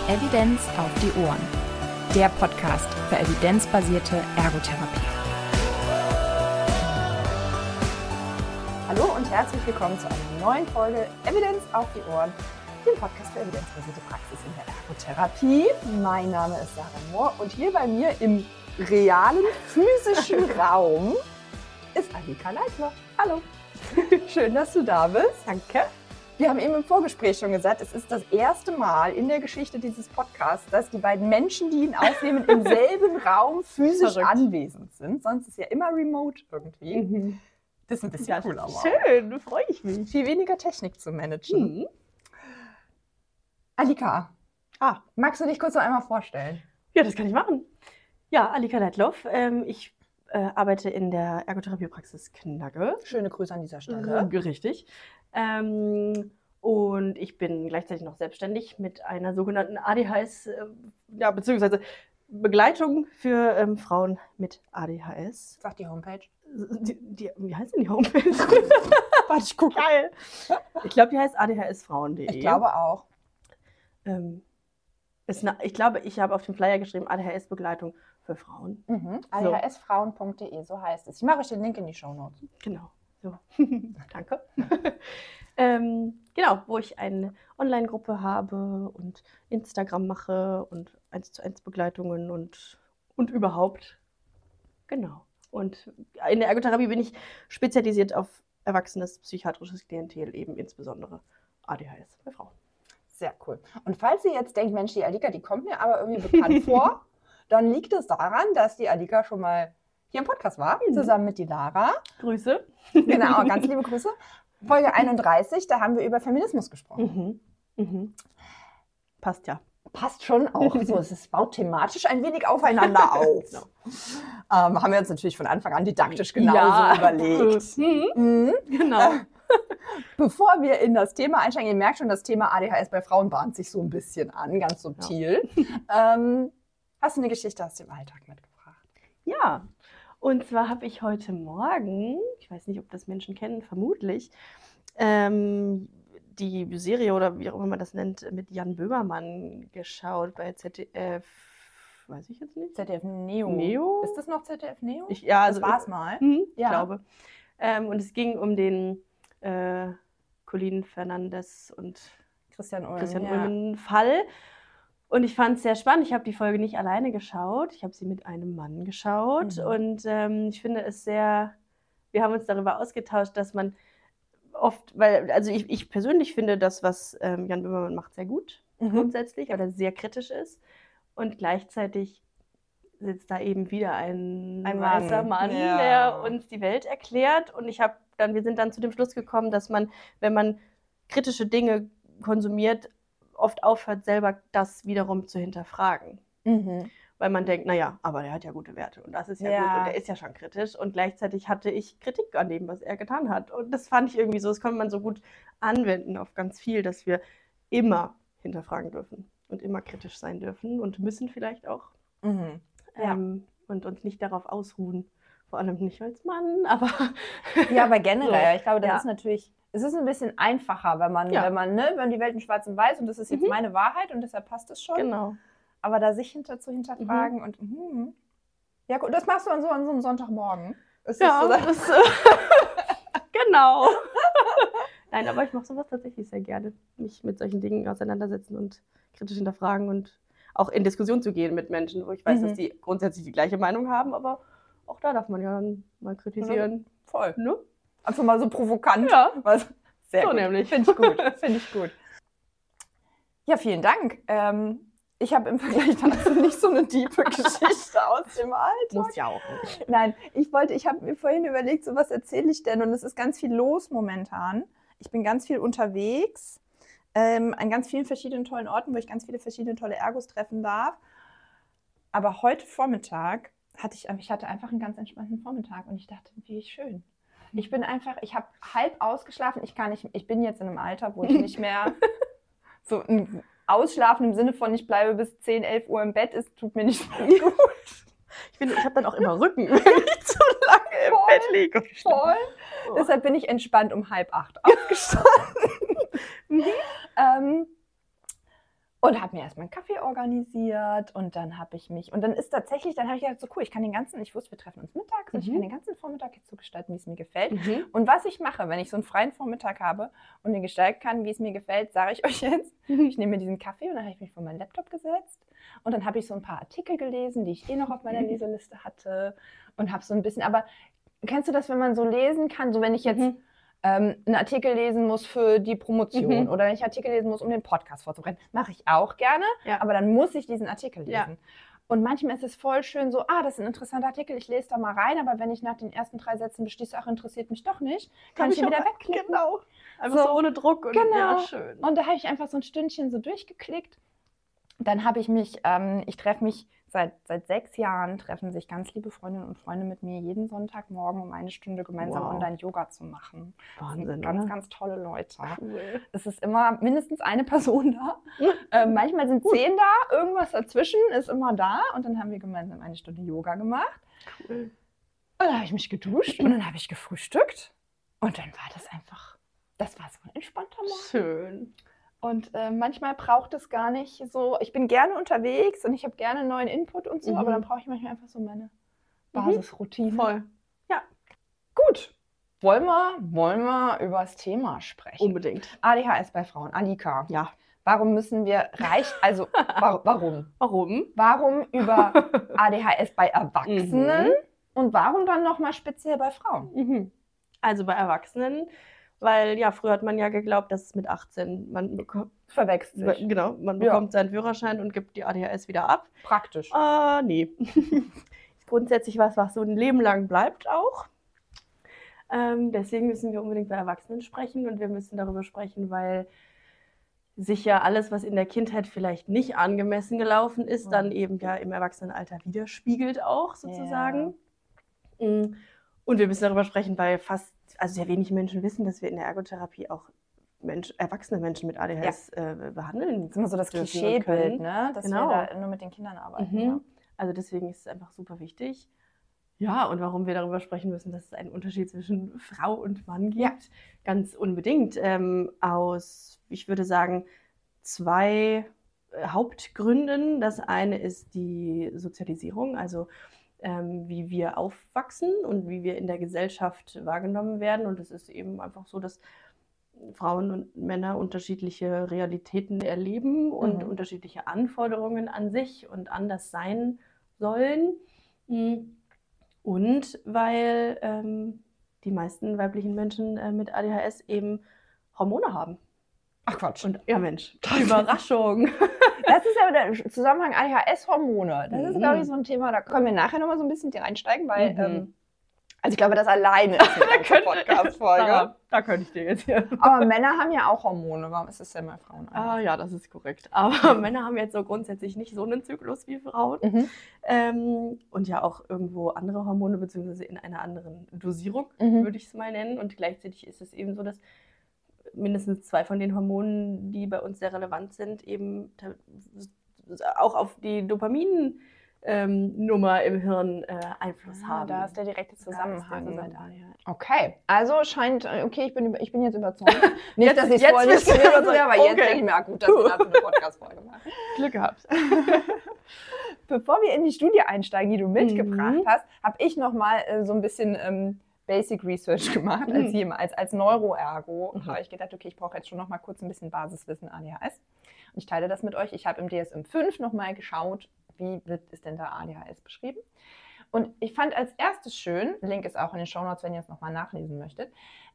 Evidenz auf die Ohren. Der Podcast für evidenzbasierte Ergotherapie. Hallo und herzlich willkommen zu einer neuen Folge Evidenz auf die Ohren, dem Podcast für evidenzbasierte Praxis in der Ergotherapie. Mein Name ist Sarah Mohr und hier bei mir im realen, physischen Raum ist Alika Leitler. Hallo. Schön, dass du da bist. Danke. Wir haben eben im Vorgespräch schon gesagt, es ist das erste Mal in der Geschichte dieses Podcasts, dass die beiden Menschen, die ihn aufnehmen, im selben Raum physisch anwesend sind. Sonst ist ja immer remote irgendwie. Mhm. Das ist ein bisschen cool, aber schön, freue ich mich. Viel weniger Technik zu managen. Mhm. Alika, magst du dich kurz noch einmal vorstellen? Ja, das kann ich machen. Ja, Alika Leitloff. Ich arbeite in der Ergotherapiepraxis Knagge. Schöne Grüße an dieser Stelle. Richtig. Und ich bin gleichzeitig noch selbstständig mit einer sogenannten ADHS, beziehungsweise Begleitung für Frauen mit ADHS. Sag die Homepage. Wie heißt denn die Homepage? Warte, ich gucke. Geil. Ich glaube, die heißt adhsfrauen.de. Ich glaube auch. Ich glaube, ich habe auf dem Flyer geschrieben, ADHS-Begleitung für Frauen. Mhm. adhsfrauen.de, so heißt es. Ich mache euch den Link in die Shownotes. Genau. So. Danke. Genau, wo ich eine Online-Gruppe habe und Instagram mache und 1:1 Begleitungen und überhaupt. Genau. Und in der Ergotherapie bin ich spezialisiert auf erwachsenes psychiatrisches Klientel, eben insbesondere ADHS bei Frauen. Sehr cool. Und falls ihr jetzt denkt, Mensch, die Alika, die kommt mir aber irgendwie bekannt vor, dann liegt es daran, dass die Alika schon mal hier im Podcast war, zusammen mit die Lara. Grüße. Genau, ganz liebe Grüße. Folge 31, da haben wir über Feminismus gesprochen. Passt ja. Passt schon auch. So, es baut thematisch ein wenig aufeinander auf. Genau. Haben wir uns natürlich von Anfang an didaktisch genauso überlegt. Genau. Bevor wir in das Thema einsteigen, ihr merkt schon, das Thema ADHS bei Frauen bahnt sich so ein bisschen an, ganz subtil. Ja. Hast du eine Geschichte aus dem Alltag mitgebracht? Ja, und zwar habe ich heute Morgen, ich weiß nicht, ob das Menschen kennen, vermutlich, die Serie oder wie auch immer man das nennt, mit Jan Böhmermann geschaut bei ZDF, weiß ich jetzt nicht. ZDF Neo. Ist das noch ZDF Neo? Das war es mal. Ich glaube. Und es ging um den Colin Fernandes und Christian Ulmen Fall. Und ich fand es sehr spannend. Ich habe die Folge nicht alleine geschaut. Ich habe sie mit einem Mann geschaut. Und ich finde es wir haben uns darüber ausgetauscht, dass man oft, also ich persönlich finde das, was Jan Böhmermann macht, sehr gut grundsätzlich, weil er sehr kritisch ist. Und gleichzeitig sitzt da eben wieder ein weißer Mann, der uns die Welt erklärt. Und wir sind dann zu dem Schluss gekommen, dass man, wenn man kritische Dinge konsumiert, oft aufhört, selber das wiederum zu hinterfragen. Weil man denkt, naja, aber der hat ja gute Werte und das ist ja gut und der ist ja schon kritisch. Und gleichzeitig hatte ich Kritik an dem, was er getan hat. Und das fand ich irgendwie so, das konnte man so gut anwenden auf ganz viel, dass wir immer hinterfragen dürfen und immer kritisch sein dürfen und müssen vielleicht auch. Und uns nicht darauf ausruhen. Vor allem nicht als Mann, aber... Ja, aber generell, so. Ich glaube, das ist natürlich... Es ist ein bisschen einfacher, wenn die Welt in schwarz und weiß und das ist jetzt meine Wahrheit und deshalb passt es schon. Genau. Aber da sich zu hinterfragen und... Ja, gut, das machst du an so einem Sonntagmorgen. Genau. Nein, aber ich mache sowas tatsächlich sehr gerne. Mich mit solchen Dingen auseinandersetzen und kritisch hinterfragen und auch in Diskussion zu gehen mit Menschen, wo ich weiß, dass die grundsätzlich die gleiche Meinung haben, aber auch da darf man ja dann mal kritisieren. Voll. Ne? Einfach mal so provokant. Ja. Sehr so gut. Nämlich. Finde ich gut. Ja, vielen Dank. Ich habe im Vergleich dazu nicht so eine tiefe Geschichte aus dem Alltag. Muss ja auch nicht. Nein, ich habe mir vorhin überlegt, so was erzähle ich denn? Und es ist ganz viel los momentan. Ich bin ganz viel unterwegs. An ganz vielen verschiedenen tollen Orten, wo ich ganz viele verschiedene tolle Ergos treffen darf. Aber heute Vormittag hatte ich einfach einen ganz entspannten Vormittag und ich dachte, wie schön. Ich habe halb ausgeschlafen. Ich bin jetzt in einem Alter, wo ich nicht mehr so ein Ausschlafen im Sinne von, ich bleibe bis 10, 11 Uhr im Bett, es tut mir nicht so gut. Ich finde, ich habe dann auch immer Rücken, wenn ich zu lange im Bett liege. Voll. Oh. Deshalb bin ich entspannt um 7:30 aufgestanden. Und habe mir erstmal einen Kaffee organisiert und dann habe ich mich, und dann ist tatsächlich, dann habe ich gedacht, so cool, ich wusste, wir treffen uns mittags und ich kann den ganzen Vormittag jetzt so gestalten, wie es mir gefällt. Und was ich mache, wenn ich so einen freien Vormittag habe und den gestalten kann, wie es mir gefällt, sage ich euch jetzt. Ich nehme mir diesen Kaffee und dann habe ich mich vor meinen Laptop gesetzt und dann habe ich so ein paar Artikel gelesen, die ich noch auf meiner Leseliste hatte und habe so ein bisschen, aber kennst du das, wenn man so lesen kann, so wenn ich jetzt einen Artikel lesen muss für die Promotion oder wenn ich Artikel lesen muss, um den Podcast vorzubereiten. Mache ich auch gerne, aber dann muss ich diesen Artikel lesen. Ja. Und manchmal ist es voll schön so, das ist ein interessanter Artikel, ich lese da mal rein, aber wenn ich nach den ersten 3 Sätzen beschließe, interessiert mich doch nicht, kann ich ihn wieder wegklicken. Genau, einfach so ohne Druck. Und, genau. Ja, schön. Und da habe ich einfach so ein Stündchen so durchgeklickt. Dann habe ich mich, ich treffe mich, seit 6 Jahren treffen sich ganz liebe Freundinnen und Freunde mit mir jeden Sonntagmorgen, um 1 Stunde gemeinsam Online-Yoga zu machen. Wahnsinn, ganz, oder? ganz tolle Leute. Cool. Es ist immer mindestens eine Person da. Manchmal sind 10 da, irgendwas dazwischen ist immer da. Und dann haben wir gemeinsam 1 Stunde Yoga gemacht. Cool. Und dann habe ich mich geduscht und dann habe ich gefrühstückt. Und dann war das war so ein entspannter Morgen. Schön. Und manchmal braucht es gar nicht so, ich bin gerne unterwegs und ich habe gerne neuen Input und so, aber dann brauche ich manchmal einfach so meine Basisroutine. Voll. Ja. Gut. Wollen wir über das Thema sprechen? Unbedingt. ADHS bei Frauen. Annika. Ja. Warum müssen wir warum? Warum? Warum über ADHS bei Erwachsenen und warum dann nochmal speziell bei Frauen? Also bei Erwachsenen, weil früher hat man ja geglaubt, dass es mit 18 man verwechselt sich. Genau, man bekommt seinen Führerschein und gibt die ADHS wieder ab. Praktisch. Nee. Ist grundsätzlich was so ein Leben lang bleibt auch. Deswegen müssen wir unbedingt bei Erwachsenen sprechen und wir müssen darüber sprechen, weil sich ja alles, was in der Kindheit vielleicht nicht angemessen gelaufen ist, dann eben im Erwachsenenalter widerspiegelt auch sozusagen. Ja. Und wir müssen darüber sprechen, weil sehr wenig Menschen wissen, dass wir in der Ergotherapie auch erwachsene Menschen mit ADHS behandeln. Das ist immer so das Klischeebild, ne? Dass wir da nur mit den Kindern arbeiten. Ja. Also deswegen ist es einfach super wichtig. Ja, und warum wir darüber sprechen müssen, dass es einen Unterschied zwischen Frau und Mann gibt. Ja. Ganz unbedingt. Aus, ich würde sagen, 2 Hauptgründen. Das eine ist die Sozialisierung, also wie wir aufwachsen und wie wir in der Gesellschaft wahrgenommen werden. Und es ist eben einfach so, dass Frauen und Männer unterschiedliche Realitäten erleben und unterschiedliche Anforderungen an sich und anders sein sollen. Und weil die meisten weiblichen Menschen mit ADHS eben Hormone haben. Ach Quatsch. Und ja Mensch, Überraschung. Das ist ja der Zusammenhang ADHS-Hormone. Das ist, glaube ich, so ein Thema, da können wir nachher nochmal so ein bisschen reinsteigen, weil also ich glaube, das alleine ist eine Podcast-Folge. Da könnte ich dir jetzt hier. Aber Männer haben ja auch Hormone. Warum ist das denn bei Frauen anders? Ja, das ist korrekt. Aber Männer haben jetzt so grundsätzlich nicht so einen Zyklus wie Frauen. Und ja auch irgendwo andere Hormone, beziehungsweise in einer anderen Dosierung, würde ich es mal nennen. Und gleichzeitig ist es eben so, dass mindestens 2 von den Hormonen, die bei uns sehr relevant sind, eben auch auf die Dopamin-Nummer im Hirn Einfluss haben. Da ist der direkte Zusammenhang mit ADHS. Okay, also scheint, ich bin jetzt überzeugt. Nicht, dass ich es vorher nicht gewesen wäre, aber jetzt denke ich mir, gut, dass wir dazu eine Podcast-Folge machen. Glück gehabt. Bevor wir in die Studie einsteigen, die du mitgebracht hast, habe ich nochmal so ein bisschen Basic Research gemacht als Neuroergo. Habe ich gedacht, okay, ich brauche jetzt schon noch mal kurz ein bisschen Basiswissen ADHS. Und ich teile das mit euch. Ich habe im DSM-5 noch mal geschaut, wie ist denn da ADHS beschrieben. Und ich fand als erstes schön, Link ist auch in den Shownotes, wenn ihr es noch mal nachlesen möchtet,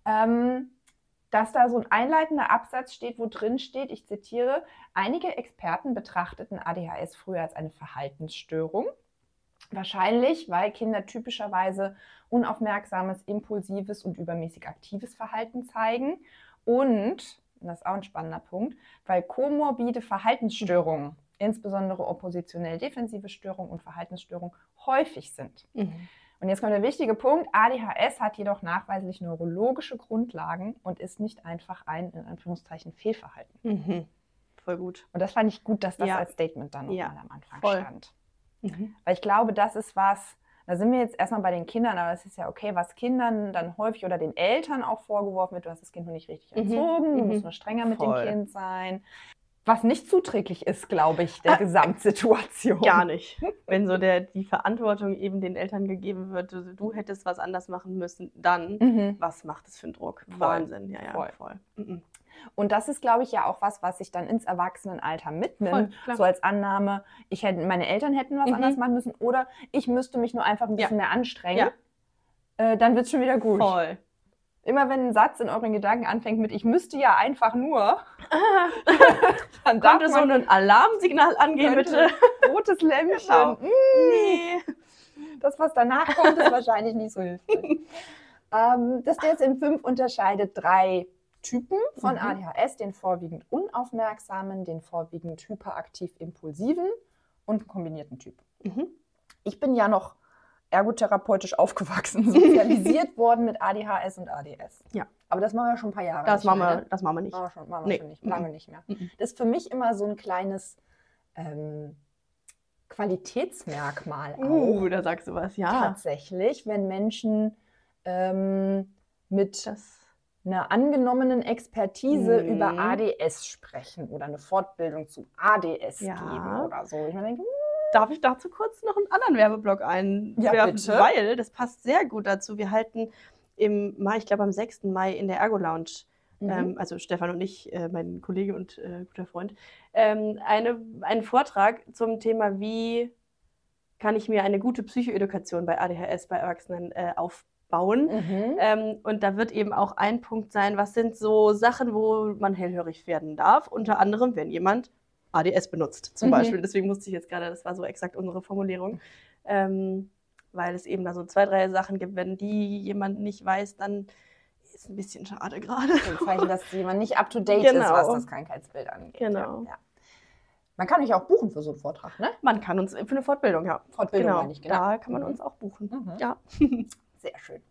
dass da so ein einleitender Absatz steht, wo drin steht, ich zitiere, einige Experten betrachteten ADHS früher als eine Verhaltensstörung. Wahrscheinlich, weil Kinder typischerweise unaufmerksames, impulsives und übermäßig aktives Verhalten zeigen. Und, das ist auch ein spannender Punkt, weil komorbide Verhaltensstörungen, insbesondere oppositionell-defensive Störungen und Verhaltensstörungen, häufig sind. Und jetzt kommt der wichtige Punkt, ADHS hat jedoch nachweislich neurologische Grundlagen und ist nicht einfach ein, in Anführungszeichen, Fehlverhalten. Voll gut. Und das fand ich gut, dass das als Statement dann nochmal am Anfang stand. Weil ich glaube, das ist was, da sind wir jetzt erstmal bei den Kindern, aber das ist ja okay, was Kindern dann häufig oder den Eltern auch vorgeworfen wird, du hast das Kind noch nicht richtig erzogen, du musst nur strenger mit dem Kind sein. Was nicht zuträglich ist, glaube ich, der Gesamtsituation. Gar nicht. Wenn so die Verantwortung eben den Eltern gegeben wird, du hättest was anders machen müssen, dann, was macht das für einen Druck? Voll. Wahnsinn, ja, voll. Und das ist, glaube ich, ja auch was sich dann ins Erwachsenenalter mitnimmt. So als Annahme, meine Eltern hätten was anders machen müssen oder ich müsste mich nur einfach ein bisschen mehr anstrengen. Dann wird es schon wieder gut. Voll. Immer wenn ein Satz in euren Gedanken anfängt mit ich müsste ja einfach nur, dann könnte so ein Alarmsignal angehen, bitte. Rotes Lämpchen. Genau. Nee. Das, was danach kommt, ist wahrscheinlich nicht so hilfreich. Das DSM-5 unterscheidet 3 Typen von ADHS, den vorwiegend unaufmerksamen, den vorwiegend hyperaktiv-impulsiven und einen kombinierten Typ. Ich bin ja noch ergotherapeutisch aufgewachsen, sozialisiert worden mit ADHS und ADS. Ja. Aber das machen wir schon ein paar Jahre das nicht machen mehr. Das machen wir nicht. Machen wir schon nicht, lange nicht mehr. Das ist für mich immer so ein kleines Qualitätsmerkmal auch. Da sagst du was, ja. Tatsächlich, wenn Menschen mit einer angenommenen Expertise über ADS sprechen oder eine Fortbildung zu ADS geben oder so. Ich denke, darf ich dazu kurz noch einen anderen Werbeblock einwerfen? Bitte. Weil das passt sehr gut dazu. Wir halten im Mai, ich glaube am 6. Mai in der Ergo Lounge, also Stefan und ich, mein Kollege und guter Freund, einen Vortrag zum Thema, wie kann ich mir eine gute Psychoedukation bei ADHS bei Erwachsenen aufbauen. Und da wird eben auch ein Punkt sein, was sind so Sachen, wo man hellhörig werden darf. Unter anderem, wenn jemand ADS benutzt, zum Beispiel. Deswegen musste ich jetzt gerade, das war so exakt unsere Formulierung. Weil es eben da so 2, 3 Sachen gibt, wenn die jemand nicht weiß, dann ist ein bisschen schade gerade. Ein Zeichen, dass jemand nicht up-to-date ist, was das Krankheitsbild angeht. Genau. Ja. Man kann euch auch buchen für so einen Vortrag, ne? Man kann uns für eine Fortbildung, ja. Fortbildung, genau. meine ich, genau. Da kann man uns auch buchen. Ja. Sehr schön.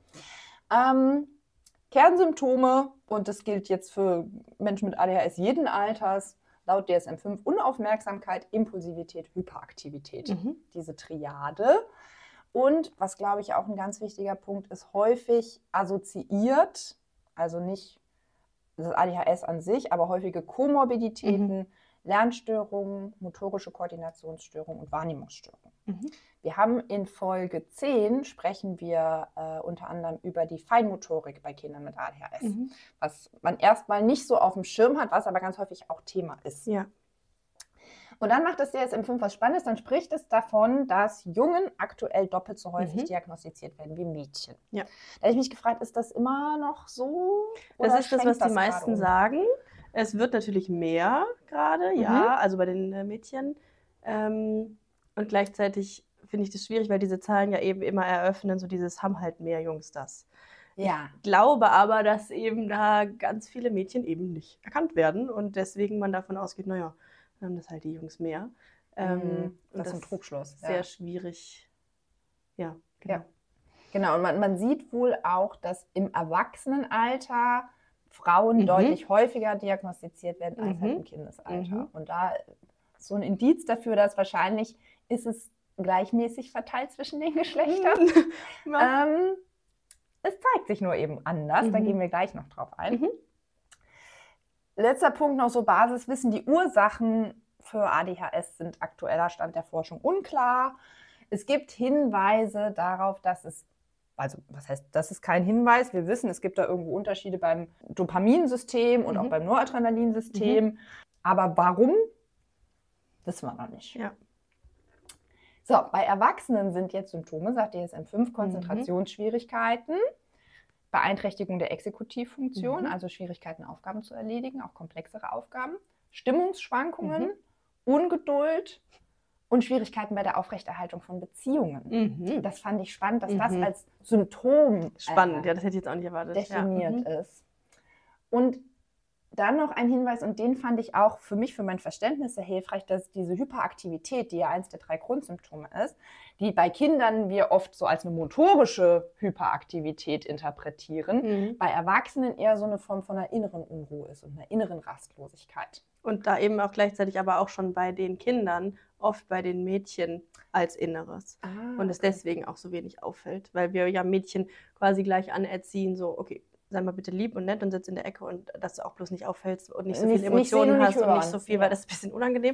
Kernsymptome, und das gilt jetzt für Menschen mit ADHS jeden Alters, laut DSM-5 Unaufmerksamkeit, Impulsivität, Hyperaktivität. Diese Triade. Und was, glaube ich, auch ein ganz wichtiger Punkt ist, häufig assoziiert, also nicht das ADHS an sich, aber häufige Komorbiditäten, Lernstörungen, motorische Koordinationsstörungen und Wahrnehmungsstörungen. Wir haben in Folge 10 sprechen wir unter anderem über die Feinmotorik bei Kindern mit ADHS, was man erstmal nicht so auf dem Schirm hat, was aber ganz häufig auch Thema ist. Ja. Und dann macht das DSM-5 was Spannendes, dann spricht es davon, dass Jungen aktuell doppelt so häufig diagnostiziert werden wie Mädchen. Ja. Da habe ich mich gefragt, ist das immer noch so? Das ist das, was die meisten sagen. Es wird natürlich mehr gerade, ja, also bei den Mädchen. Und gleichzeitig finde ich das schwierig, weil diese Zahlen ja eben immer eröffnen, so dieses haben halt mehr Jungs das. Ja. Ich glaube aber, dass eben da ganz viele Mädchen eben nicht erkannt werden und deswegen man davon ausgeht, naja, dann haben das halt die Jungs mehr. Das ist ein Trugschluss. Sehr schwierig. Ja, genau. Ja. Genau, und man sieht wohl auch, dass im Erwachsenenalter Frauen deutlich häufiger diagnostiziert werden als halt im Kindesalter. Und da ist so ein Indiz dafür, dass wahrscheinlich ist es gleichmäßig verteilt zwischen den Geschlechtern. Es zeigt sich nur eben anders, da gehen wir gleich noch drauf ein. Letzter Punkt noch so Basiswissen. Die Ursachen für ADHS sind aktueller Stand der Forschung unklar. Es gibt Hinweise darauf, dass es, also was heißt, das ist kein Hinweis, wir wissen, es gibt da irgendwo Unterschiede beim Dopaminsystem und auch beim Noradrenalinsystem. Aber warum, wissen wir noch nicht. Ja. So, bei Erwachsenen sind jetzt Symptome, sagt DSM-5, Konzentrationsschwierigkeiten, Beeinträchtigung der Exekutivfunktion, also Schwierigkeiten, Aufgaben zu erledigen, auch komplexere Aufgaben, Stimmungsschwankungen, Ungeduld und Schwierigkeiten bei der Aufrechterhaltung von Beziehungen. Das fand ich spannend, dass das als Symptom spannend, ja, das hätte ich jetzt auch nicht erwartet. Definiert ist. Und dann noch ein Hinweis, und den fand ich auch für mich, für mein Verständnis sehr hilfreich, dass diese Hyperaktivität, die ja eins der 3 Grundsymptome ist, die bei Kindern wir oft so als eine motorische Hyperaktivität interpretieren, bei Erwachsenen eher so eine Form von einer inneren Unruhe ist und einer inneren Rastlosigkeit. Und da eben auch gleichzeitig aber auch schon bei den Kindern, oft bei den Mädchen als Inneres. Und es deswegen auch so wenig auffällt, weil wir ja Mädchen quasi gleich anerziehen, so okay, sei mal bitte lieb und nett und sitz in der Ecke und dass du auch bloß nicht auffällst und nicht so viele Emotionen hast und nicht so viel, weil das ist ein bisschen unangenehm.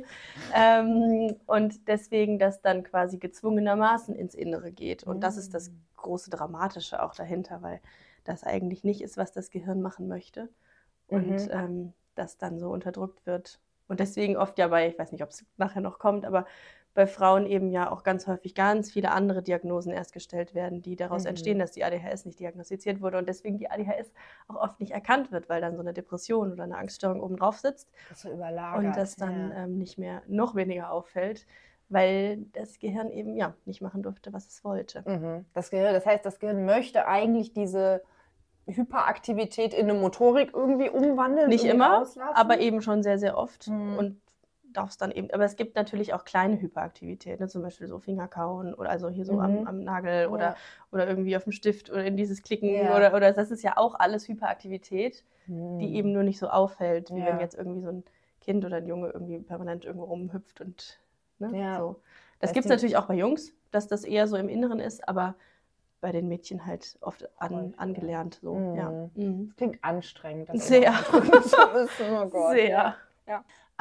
Und deswegen, dass dann quasi gezwungenermaßen ins Innere geht. Und das ist das große Dramatische auch dahinter, weil das eigentlich nicht ist, was das Gehirn machen möchte. Und das dann so unterdrückt wird. Und deswegen oft ja bei, ich weiß nicht, ob es nachher noch kommt, aber bei Frauen eben ja auch ganz häufig ganz viele andere Diagnosen erst gestellt werden, die daraus entstehen, dass die ADHS nicht diagnostiziert wurde und deswegen die ADHS auch oft nicht erkannt wird, weil dann so eine Depression oder eine Angststörung oben drauf sitzt das so überlagert, und das dann nicht mehr, noch weniger auffällt, weil das Gehirn eben ja nicht machen durfte, was es wollte. Das heißt, das Gehirn möchte eigentlich diese Hyperaktivität in eine Motorik irgendwie umwandeln? Nicht immer, aber eben schon sehr, sehr oft und darfst dann eben, aber es gibt natürlich auch kleine Hyperaktivität, ne? Zum Beispiel so Fingerkauen oder also hier so am Nagel oder irgendwie auf dem Stift oder in dieses Klicken oder das ist ja auch alles Hyperaktivität, die eben nur nicht so auffällt, wie wenn jetzt irgendwie so ein Kind oder ein Junge irgendwie permanent irgendwo rumhüpft und so. Das gibt es natürlich auch bei Jungs, dass das eher so im Inneren ist, aber bei den Mädchen halt oft angelernt. So. Das klingt anstrengend. Das sehr. Oh Gott. Sehr. Ja.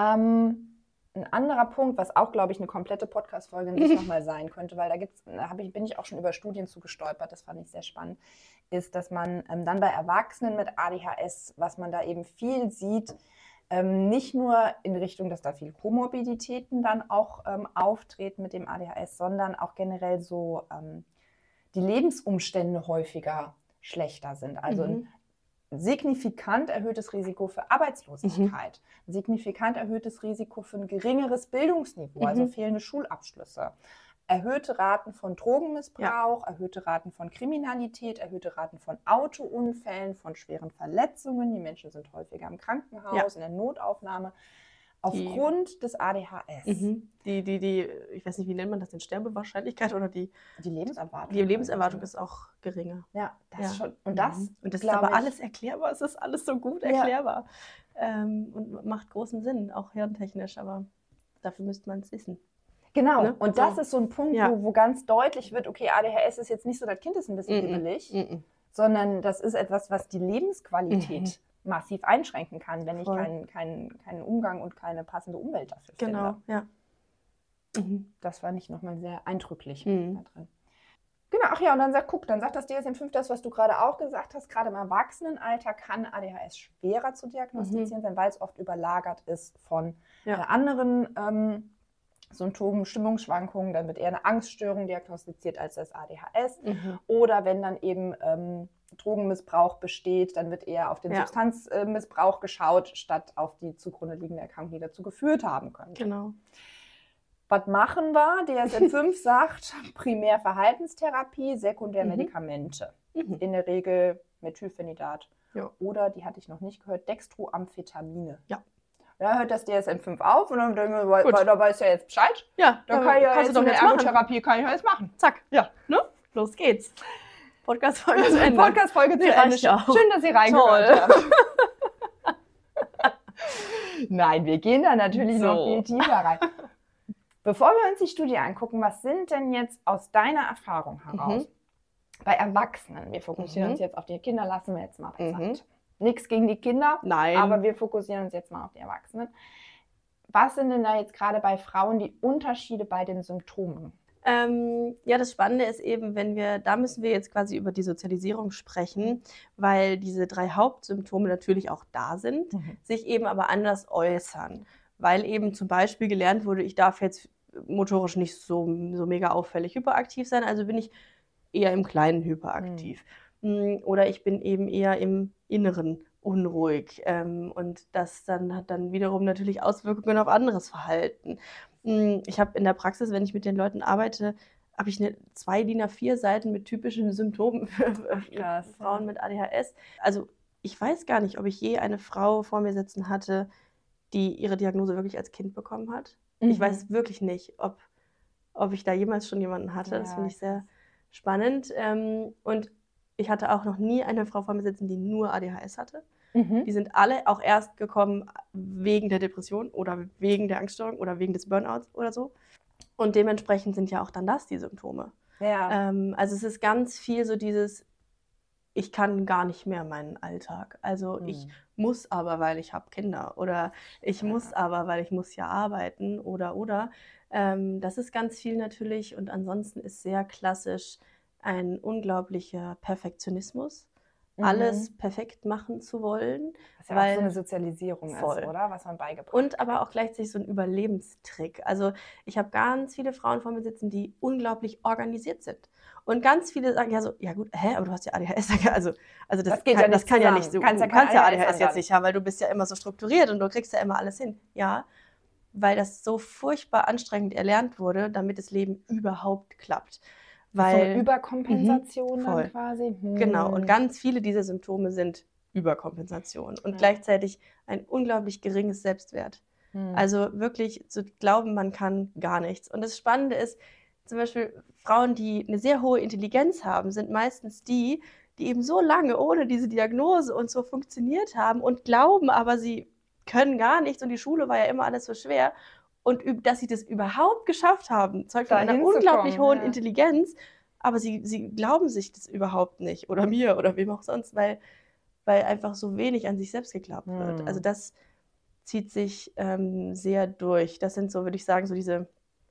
Ein anderer Punkt, was auch, glaube ich, eine komplette Podcast-Folge in sich nochmal sein könnte, weil bin ich auch schon über Studien zugestolpert, das fand ich sehr spannend, ist, dass man dann bei Erwachsenen mit ADHS, was man da eben viel sieht, nicht nur in Richtung, dass da viel Komorbiditäten dann auch auftreten mit dem ADHS, sondern auch generell so die Lebensumstände häufiger schlechter sind. Also ein signifikant erhöhtes Risiko für Arbeitslosigkeit, ein signifikant erhöhtes Risiko für ein geringeres Bildungsniveau, also fehlende Schulabschlüsse, erhöhte Raten von Drogenmissbrauch, erhöhte Raten von Kriminalität, erhöhte Raten von Autounfällen, von schweren Verletzungen. Die Menschen sind häufiger im Krankenhaus, in der Notaufnahme. Aufgrund des ADHS. Die, ich weiß nicht, wie nennt man das, denn Sterbewahrscheinlichkeit oder die Lebenserwartung. Die Lebenserwartung ist auch geringer. Ja, das schon. Und das ist aber alles erklärbar, es ist alles so gut erklärbar. Und macht großen Sinn, auch hirntechnisch, aber dafür müsste man es wissen. Genau, ne? Und das ist so ein Punkt, wo ganz deutlich wird, okay, ADHS ist jetzt nicht so, das Kind ist ein bisschen hibbelig, sondern das ist etwas, was die Lebensqualität massiv einschränken kann, wenn ich keinen Umgang und keine passende Umwelt dafür finde. Genau, ja. Das fand ich nochmal sehr eindrücklich da drin. Genau, ach ja, und dann sagt das DSM-5 das, was du gerade auch gesagt hast, gerade im Erwachsenenalter kann ADHS schwerer zu diagnostizieren sein, weil es oft überlagert ist von anderen Symptomen, Stimmungsschwankungen, dann wird eher eine Angststörung diagnostiziert als das ADHS. Oder wenn dann eben Drogenmissbrauch besteht, dann wird eher auf den Substanzmissbrauch geschaut, statt auf die zugrunde liegende Erkrankung, die dazu geführt haben könnte. Genau. Was machen wir? DSM-5 sagt primär Verhaltenstherapie, sekundär Medikamente. In der Regel Methylphenidat. Oder, die hatte ich noch nicht gehört, Dextroamphetamine. Da hört das DSM-5 auf und dann denken wir, da weiß ja jetzt Bescheid. Ja, dann kann ich ja jetzt eine Ergotherapie jetzt machen. Zack. Ja. Ne? Los geht's. Podcast-Folge zu Ende. Podcast-Folge zu Ende. Schön, dass ihr reingehört habt. Nein, wir gehen da natürlich noch viel tiefer rein. Bevor wir uns die Studie angucken, was sind denn jetzt aus deiner Erfahrung heraus bei Erwachsenen? Wir fokussieren uns jetzt auf die Kinder, lassen wir jetzt mal beiseite. Nichts gegen die Kinder, aber wir fokussieren uns jetzt mal auf die Erwachsenen. Was sind denn da jetzt gerade bei Frauen die Unterschiede bei den Symptomen? Das Spannende ist eben, da müssen wir jetzt quasi über die Sozialisierung sprechen, weil diese 3 Hauptsymptome natürlich auch da sind, sich eben aber anders äußern. Weil eben zum Beispiel gelernt wurde, ich darf jetzt motorisch nicht so mega auffällig hyperaktiv sein, also bin ich eher im Kleinen hyperaktiv. Oder ich bin eben eher im Inneren unruhig. Und das hat dann wiederum natürlich Auswirkungen auf anderes Verhalten. Ich habe in der Praxis, wenn ich mit den Leuten arbeite, habe ich 2 DIN A4 Seiten mit typischen Symptomen für Frauen mit ADHS. Also ich weiß gar nicht, ob ich je eine Frau vor mir sitzen hatte, die ihre Diagnose wirklich als Kind bekommen hat. Ich weiß wirklich nicht, ob ich da jemals schon jemanden hatte. Das finde ich sehr spannend. Und ich hatte auch noch nie eine Frau vor mir sitzen, die nur ADHS hatte. Die sind alle auch erst gekommen wegen der Depression oder wegen der Angststörung oder wegen des Burnouts oder so. Und dementsprechend sind ja auch dann die Symptome. Also es ist ganz viel so dieses, ich kann gar nicht mehr meinen Alltag. Also ich muss aber, weil ich habe Kinder oder ich muss aber, weil ich muss ja arbeiten oder. Das ist ganz viel natürlich und ansonsten ist sehr klassisch ein unglaublicher Perfektionismus. Alles perfekt machen zu wollen. Was ja auch so eine Sozialisierung ist, oder? Was man beigebracht hat. Und aber auch gleichzeitig so ein Überlebenstrick. Also ich habe ganz viele Frauen vor mir sitzen, die unglaublich organisiert sind. Und ganz viele sagen ja so, ja gut, aber du hast ja ADHS. Also das geht ja nicht das kann ja nicht zusammen. so. Du kannst ja ADHS jetzt nicht haben, weil du bist ja immer so strukturiert und du kriegst ja immer alles hin. Ja, weil das so furchtbar anstrengend erlernt wurde, damit das Leben überhaupt klappt. Weil, so eine Überkompensation dann quasi. Genau, und ganz viele dieser Symptome sind Überkompensation und gleichzeitig ein unglaublich geringes Selbstwert. Also wirklich zu glauben, man kann gar nichts. Und das Spannende ist, zum Beispiel Frauen, die eine sehr hohe Intelligenz haben, sind meistens die eben so lange ohne diese Diagnose und so funktioniert haben und glauben, aber sie können gar nichts und die Schule war ja immer alles so schwer. Und dass sie das überhaupt geschafft haben, zeugt von einer unglaublich hohen Intelligenz, aber sie glauben sich das überhaupt nicht oder mir oder wem auch sonst, weil einfach so wenig an sich selbst geglaubt wird. Also das zieht sich sehr durch. Das sind so, würde ich sagen, so diese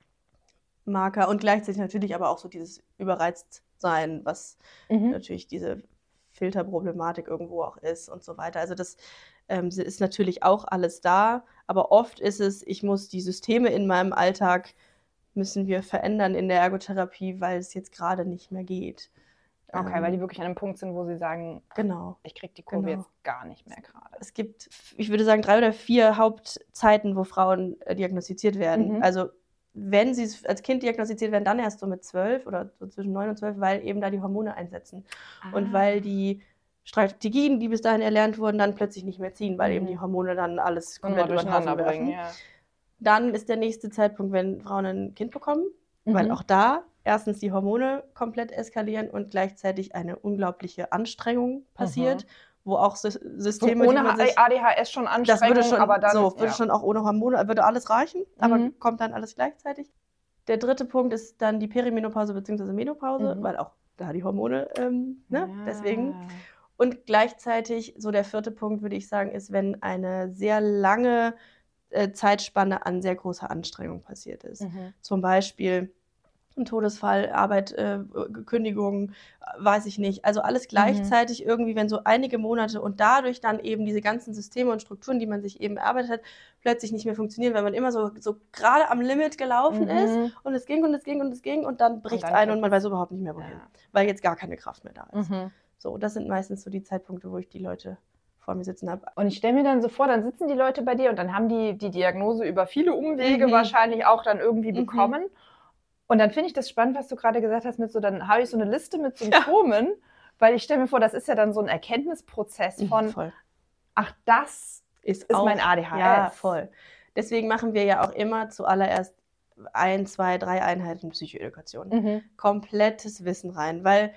Marker und gleichzeitig natürlich aber auch so dieses Überreiztsein, was natürlich diese Filterproblematik irgendwo auch ist und so weiter. Also das ist natürlich auch alles da, aber oft ist es, ich muss die Systeme in meinem Alltag, müssen wir verändern in der Ergotherapie, weil es jetzt gerade nicht mehr geht. Okay, weil die wirklich an einem Punkt sind, wo sie sagen, genau, ich kriege die Kurve jetzt gar nicht mehr gerade. Es gibt, ich würde sagen, 3 oder 4 Hauptzeiten, wo Frauen diagnostiziert werden. Also wenn sie als Kind diagnostiziert werden, dann erst so mit 12 oder so zwischen 9 und 12, weil eben da die Hormone einsetzen. Und weil die Strategien, die bis dahin erlernt wurden, dann plötzlich nicht mehr ziehen, weil eben die Hormone dann alles komplett durcheinander bringen. Ja. Dann ist der nächste Zeitpunkt, wenn Frauen ein Kind bekommen, weil auch da erstens die Hormone komplett eskalieren und gleichzeitig eine unglaubliche Anstrengung passiert, wo auch Systeme, so ohne ADHS schon Anstrengung, das würde schon, aber dann würde schon auch ohne Hormone, würde alles reichen, aber kommt dann alles gleichzeitig. Der dritte Punkt ist dann die Perimenopause bzw. Menopause, weil auch da die Hormone, deswegen. Und gleichzeitig, so der 4. Punkt, würde ich sagen, ist, wenn eine sehr lange Zeitspanne an sehr großer Anstrengung passiert ist. Zum Beispiel ein Todesfall, Arbeit, Kündigung, weiß ich nicht. Also alles gleichzeitig irgendwie, wenn so einige Monate und dadurch dann eben diese ganzen Systeme und Strukturen, die man sich eben erarbeitet hat, plötzlich nicht mehr funktionieren, weil man immer so gerade am Limit gelaufen ist und es ging und es ging und es ging und dann bricht es ein und man weiß überhaupt nicht mehr wohin, weil jetzt gar keine Kraft mehr da ist. So, das sind meistens so die Zeitpunkte, wo ich die Leute vor mir sitzen habe. Und ich stelle mir dann so vor, dann sitzen die Leute bei dir und dann haben die Diagnose über viele Umwege wahrscheinlich auch dann irgendwie bekommen. Und dann finde ich das spannend, was du gerade gesagt hast, dann habe ich so eine Liste mit Symptomen, weil ich stelle mir vor, das ist ja dann so ein Erkenntnisprozess von, ach, das ist mein ADHS. Ja, voll. Deswegen machen wir ja auch immer zuallererst 1, 2, 3 Einheiten Psychoedukation. Komplettes Wissen rein, weil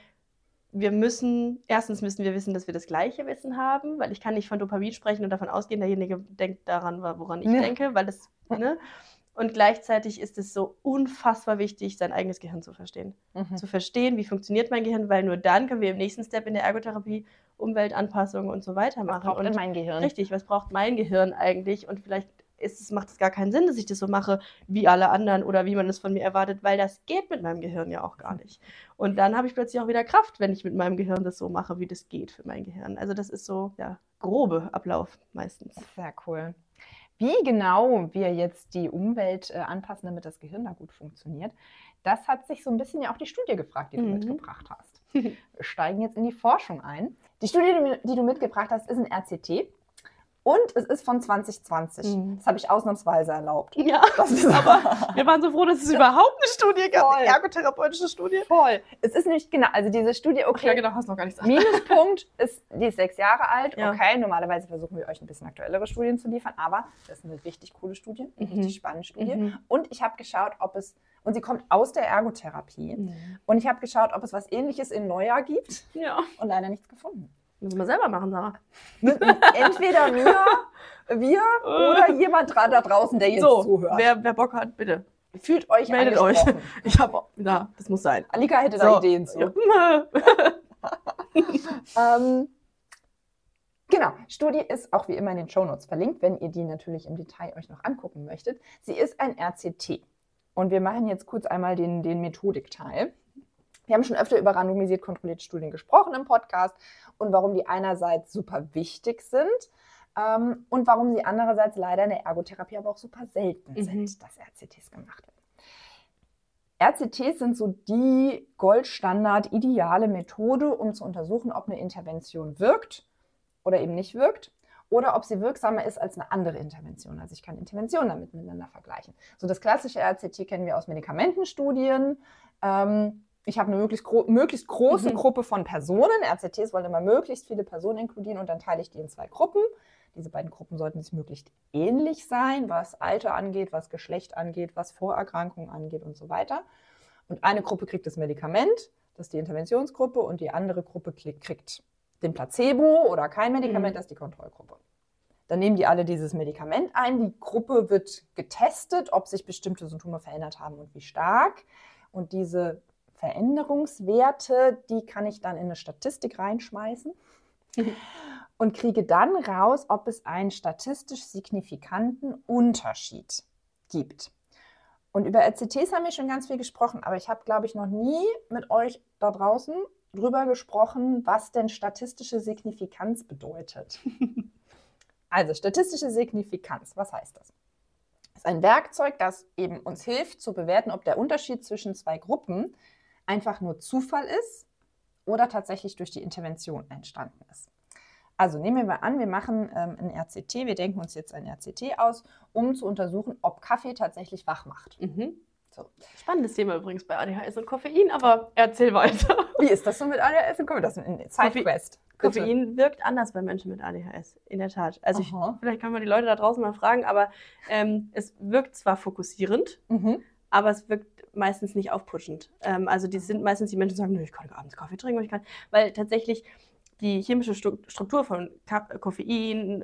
erstens müssen wir wissen, dass wir das gleiche Wissen haben, weil ich kann nicht von Dopamin sprechen und davon ausgehen, derjenige denkt daran, woran ich denke, weil das, Und gleichzeitig ist es so unfassbar wichtig, sein eigenes Gehirn zu verstehen. Zu verstehen, wie funktioniert mein Gehirn, weil nur dann können wir im nächsten Step in der Ergotherapie Umweltanpassungen und so weiter machen. Was braucht denn mein Gehirn? Richtig, was braucht mein Gehirn eigentlich? Und vielleicht macht es gar keinen Sinn, dass ich das so mache wie alle anderen oder wie man es von mir erwartet, weil das geht mit meinem Gehirn ja auch gar nicht. Und dann habe ich plötzlich auch wieder Kraft, wenn ich mit meinem Gehirn das so mache, wie das geht für mein Gehirn. Also das ist so der grobe Ablauf meistens. Sehr cool. Wie genau wir jetzt die Umwelt anpassen, damit das Gehirn da gut funktioniert, das hat sich so ein bisschen ja auch die Studie gefragt, die du mitgebracht hast. Wir steigen jetzt in die Forschung ein. Die Studie, die du mitgebracht hast, ist ein RCT. Und es ist von 2020. Das habe ich ausnahmsweise erlaubt. Ja, aber wir waren so froh, dass es überhaupt eine Studie gab, eine ergotherapeutische Studie. Voll. Es ist nicht, genau, also diese Studie, okay. Ach ja, genau, hast noch gar nichts gesagt. Minuspunkt die ist 6 Jahre alt. Ja. Okay, normalerweise versuchen wir euch ein bisschen aktuellere Studien zu liefern, aber das ist eine richtig coole Studie, eine richtig spannende Studie. Und ich habe geschaut, und sie kommt aus der Ergotherapie. Und ich habe geschaut, ob es was Ähnliches in Neujahr gibt. Ja. Und leider nichts gefunden. Müssen wir selber machen, Sarah. Entweder wir oder jemand da draußen, der jetzt zuhört. Wer Bock hat, bitte. Fühlt euch meldet euch. Das muss sein. Alika hätte da Ideen zu. Ja. Genau, Studie ist auch wie immer in den Shownotes verlinkt, wenn ihr die natürlich im Detail euch noch angucken möchtet. Sie ist ein RCT. Und wir machen jetzt kurz einmal den Methodikteil. Wir haben schon öfter über randomisiert kontrollierte Studien gesprochen im Podcast und warum die einerseits super wichtig sind und warum sie andererseits leider in der Ergotherapie aber auch super selten sind, dass RCTs gemacht werden. RCTs sind so die Goldstandard, ideale Methode, um zu untersuchen, ob eine Intervention wirkt oder eben nicht wirkt oder ob sie wirksamer ist als eine andere Intervention. Also ich kann Interventionen damit miteinander vergleichen. So das klassische RCT kennen wir aus Medikamentenstudien. Ich habe eine möglichst große Gruppe von Personen. RCTs wollen immer möglichst viele Personen inkludieren und dann teile ich die in 2 Gruppen. Diese beiden Gruppen sollten sich möglichst ähnlich sein, was Alter angeht, was Geschlecht angeht, was Vorerkrankungen angeht und so weiter. Und eine Gruppe kriegt das Medikament, das ist die Interventionsgruppe, und die andere Gruppe kriegt den Placebo oder kein Medikament, das ist die Kontrollgruppe. Dann nehmen die alle dieses Medikament ein. Die Gruppe wird getestet, ob sich bestimmte Symptome verändert haben und wie stark. Und diese Veränderungswerte, die kann ich dann in eine Statistik reinschmeißen und kriege dann raus, ob es einen statistisch signifikanten Unterschied gibt. Und über RCTs haben wir schon ganz viel gesprochen, aber ich habe, glaube ich, noch nie mit euch da draußen drüber gesprochen, was denn statistische Signifikanz bedeutet. Also statistische Signifikanz, was heißt das? Das ist ein Werkzeug, das eben uns hilft zu bewerten, ob der Unterschied zwischen 2 Gruppen einfach nur Zufall ist oder tatsächlich durch die Intervention entstanden ist. Also nehmen wir mal an, wir machen ein RCT, wir denken uns jetzt ein RCT aus, um zu untersuchen, ob Kaffee tatsächlich wach macht. So. Spannendes Thema übrigens bei ADHS und Koffein, aber erzähl weiter. Wie ist das so mit ADHS und Koffein? Das ist ein Sidequest. Koffein wirkt anders bei Menschen mit ADHS, in der Tat. Also vielleicht kann man die Leute da draußen mal fragen, aber es wirkt zwar fokussierend, aber es wirkt meistens nicht aufputschend. Also die sind meistens die Menschen, die sagen, nö, ich kann abends Kaffee trinken, weil tatsächlich die chemische Struktur von Koffein,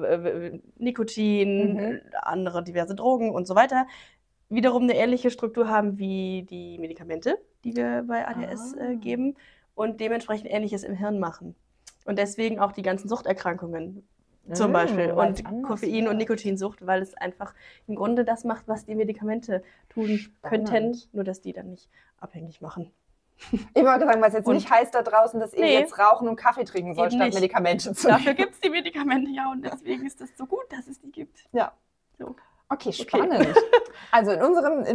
Nikotin, andere diverse Drogen und so weiter wiederum eine ähnliche Struktur haben wie die Medikamente, die wir bei ADHS geben und dementsprechend Ähnliches im Hirn machen. Und deswegen auch die ganzen Suchterkrankungen zum Beispiel und Koffein- und Nikotinsucht, weil es einfach im Grunde das macht, was die Medikamente tun könnten, nur dass die dann nicht abhängig machen. Ich wollte sagen, was jetzt nicht heißt da draußen, dass ihr jetzt rauchen und Kaffee trinken sollt, statt Medikamente zu nehmen. Dafür gibt es die Medikamente ja und deswegen ist es so gut, dass es die gibt. Ja. So. Okay, spannend. Also in unserem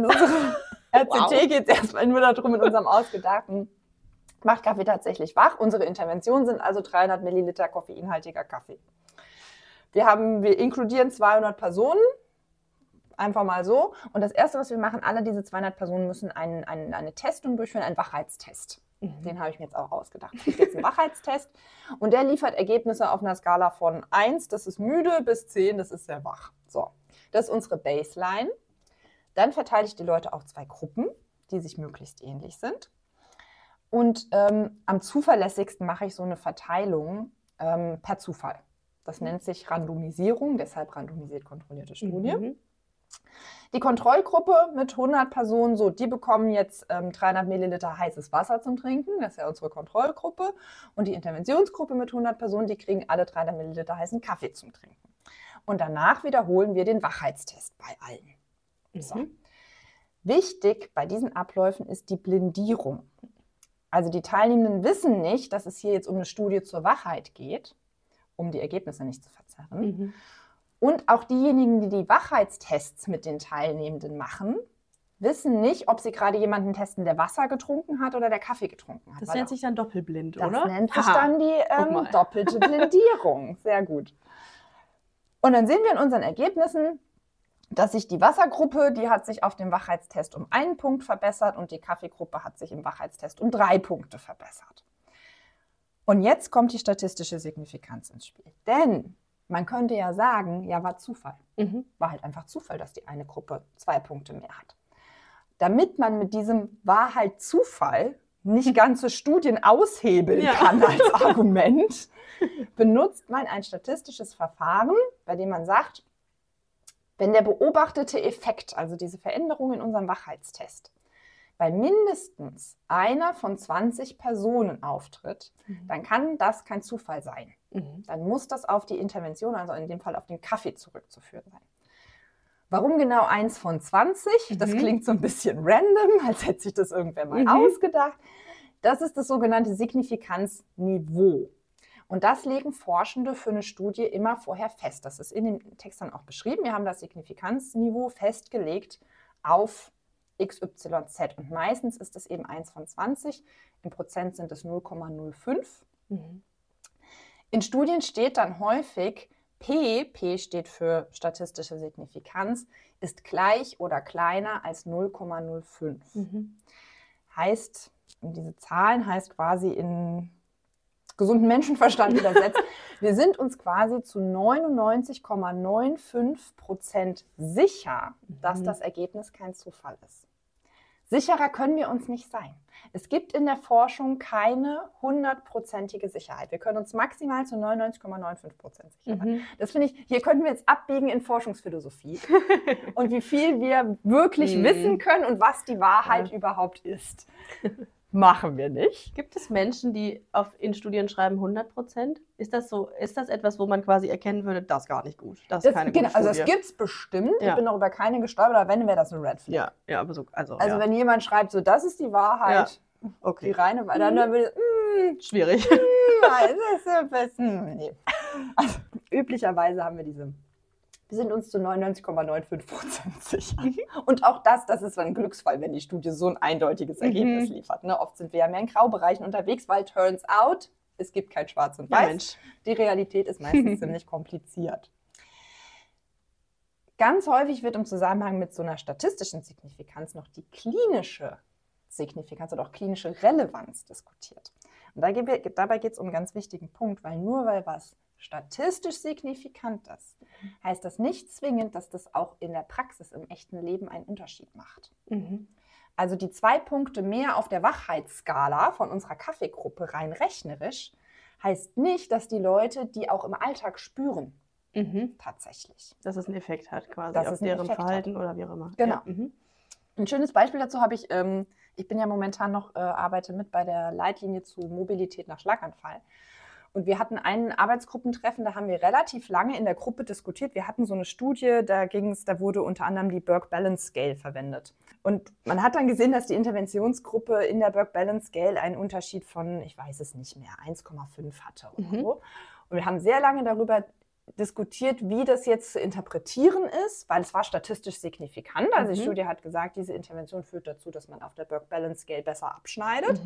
RCT geht es erstmal nur darum, in unserem Ausgedachten, macht Kaffee tatsächlich wach. Unsere Interventionen sind also 300 Milliliter koffeinhaltiger Kaffee. Wir inkludieren 200 Personen, einfach mal so. Und das Erste, was wir machen, alle diese 200 Personen müssen eine Testung durchführen, einen Wachheitstest. Den habe ich mir jetzt auch ausgedacht. Es gibt jetzt einen Wachheitstest und der liefert Ergebnisse auf einer Skala von 1, das ist müde, bis 10, das ist sehr wach. So, das ist unsere Baseline. Dann verteile ich die Leute auf 2 Gruppen, die sich möglichst ähnlich sind. Und am zuverlässigsten mache ich so eine Verteilung per Zufall. Das nennt sich Randomisierung, deshalb randomisiert kontrollierte Studie. Die Kontrollgruppe mit 100 Personen, so, die bekommen jetzt 300 Milliliter heißes Wasser zum Trinken, das ist ja unsere Kontrollgruppe. Und die Interventionsgruppe mit 100 Personen, die kriegen alle 300 Milliliter heißen Kaffee zum Trinken. Und danach wiederholen wir den Wachheitstest bei allen. So. Wichtig bei diesen Abläufen ist die Blindierung. Also die Teilnehmenden wissen nicht, dass es hier jetzt um eine Studie zur Wachheit geht, um die Ergebnisse nicht zu verzerren. Und auch diejenigen, die die Wachheitstests mit den Teilnehmenden machen, wissen nicht, ob sie gerade jemanden testen, der Wasser getrunken hat oder der Kaffee getrunken hat. Das nennt sich dann doppelblind, oder? Das nennt sich dann die doppelte Blindierung. Sehr gut. Und dann sehen wir in unseren Ergebnissen, dass sich die Wassergruppe, die hat sich auf dem Wachheitstest um 1 Punkt verbessert und die Kaffeegruppe hat sich im Wachheitstest um 3 Punkte verbessert. Und jetzt kommt die statistische Signifikanz ins Spiel. Denn man könnte ja sagen, ja, war Zufall. War halt einfach Zufall, dass die eine Gruppe 2 Punkte mehr hat. Damit man mit diesem war halt Zufall nicht ganze Studien aushebeln kann als Argument, benutzt man ein statistisches Verfahren, bei dem man sagt, wenn der beobachtete Effekt, also diese Veränderung in unserem Wachheitstest, bei mindestens einer von 20 Personen auftritt, dann kann das kein Zufall sein. Dann muss das auf die Intervention, also in dem Fall auf den Kaffee zurückzuführen sein. Warum genau 1 von 20? Das klingt so ein bisschen random, als hätte sich das irgendwer mal ausgedacht. Das ist das sogenannte Signifikanzniveau. Und das legen Forschende für eine Studie immer vorher fest. Das ist in dem Text dann auch beschrieben. Wir haben das Signifikanzniveau festgelegt auf XYZ. Und meistens ist es eben 1 von 20. Im Prozent sind es 0,05. In Studien steht dann häufig, P steht für statistische Signifikanz, ist gleich oder kleiner als 0,05. Heißt, diese Zahlen heißt quasi in gesunden Menschenverstand übersetzt, wir sind uns quasi zu 99,95% sicher, dass das Ergebnis kein Zufall ist. Sicherer können wir uns nicht sein. Es gibt in der Forschung keine 100%ige Sicherheit. Wir können uns maximal zu 99,95% sicher sein. Das finde ich, hier könnten wir jetzt abbiegen in Forschungsphilosophie und wie viel wir wirklich wissen können und was die Wahrheit überhaupt ist. Machen wir nicht. Gibt es Menschen, die in Studien schreiben 100%? Ist das so? Ist das etwas, wo man quasi erkennen würde, das ist gar nicht gut? Das ist keine gute Studie. Also das gibt es bestimmt. Ja. Ich bin noch über keine gestolpert, aber wenn, wäre das ein Red Flag. Ja, aber so. Also wenn jemand schreibt, so das ist die Wahrheit, okay. Die reine Wahrheit, dann würde schwierig. Nee. Also, üblicherweise haben wir wir sind uns zu 99,95% sicher. Und auch das ist ein Glücksfall, wenn die Studie so ein eindeutiges Ergebnis liefert. Ne? Oft sind wir ja mehr in Graubereichen unterwegs, weil turns out, es gibt kein Schwarz und Weiß. Die Realität ist meistens ziemlich kompliziert. Ganz häufig wird im Zusammenhang mit so einer statistischen Signifikanz noch die klinische Signifikanz oder auch klinische Relevanz diskutiert. Und dabei geht es um einen ganz wichtigen Punkt, weil nur weil was statistisch signifikant ist, heißt das nicht zwingend, dass das auch in der Praxis, im echten Leben einen Unterschied macht. Also die 2 Punkte mehr auf der Wachheitsskala von unserer Kaffeegruppe rein rechnerisch, heißt nicht, dass die Leute die auch im Alltag spüren. Tatsächlich. Dass es einen Effekt hat quasi auf deren Verhalten oder wie auch immer. Genau. Ja. Ein schönes Beispiel dazu habe ich bin ja momentan noch, arbeite mit bei der Leitlinie zu Mobilität nach Schlaganfall. Und wir hatten ein Arbeitsgruppentreffen, da haben wir relativ lange in der Gruppe diskutiert. Wir hatten so eine Studie, da wurde unter anderem die Burke Balance Scale verwendet. Und man hat dann gesehen, dass die Interventionsgruppe in der Burke Balance Scale einen Unterschied von, ich weiß es nicht mehr, 1,5 hatte oder so. Und wir haben sehr lange darüber diskutiert, wie das jetzt zu interpretieren ist, weil es war statistisch signifikant. Also die Studie hat gesagt, diese Intervention führt dazu, dass man auf der Burke Balance Scale besser abschneidet.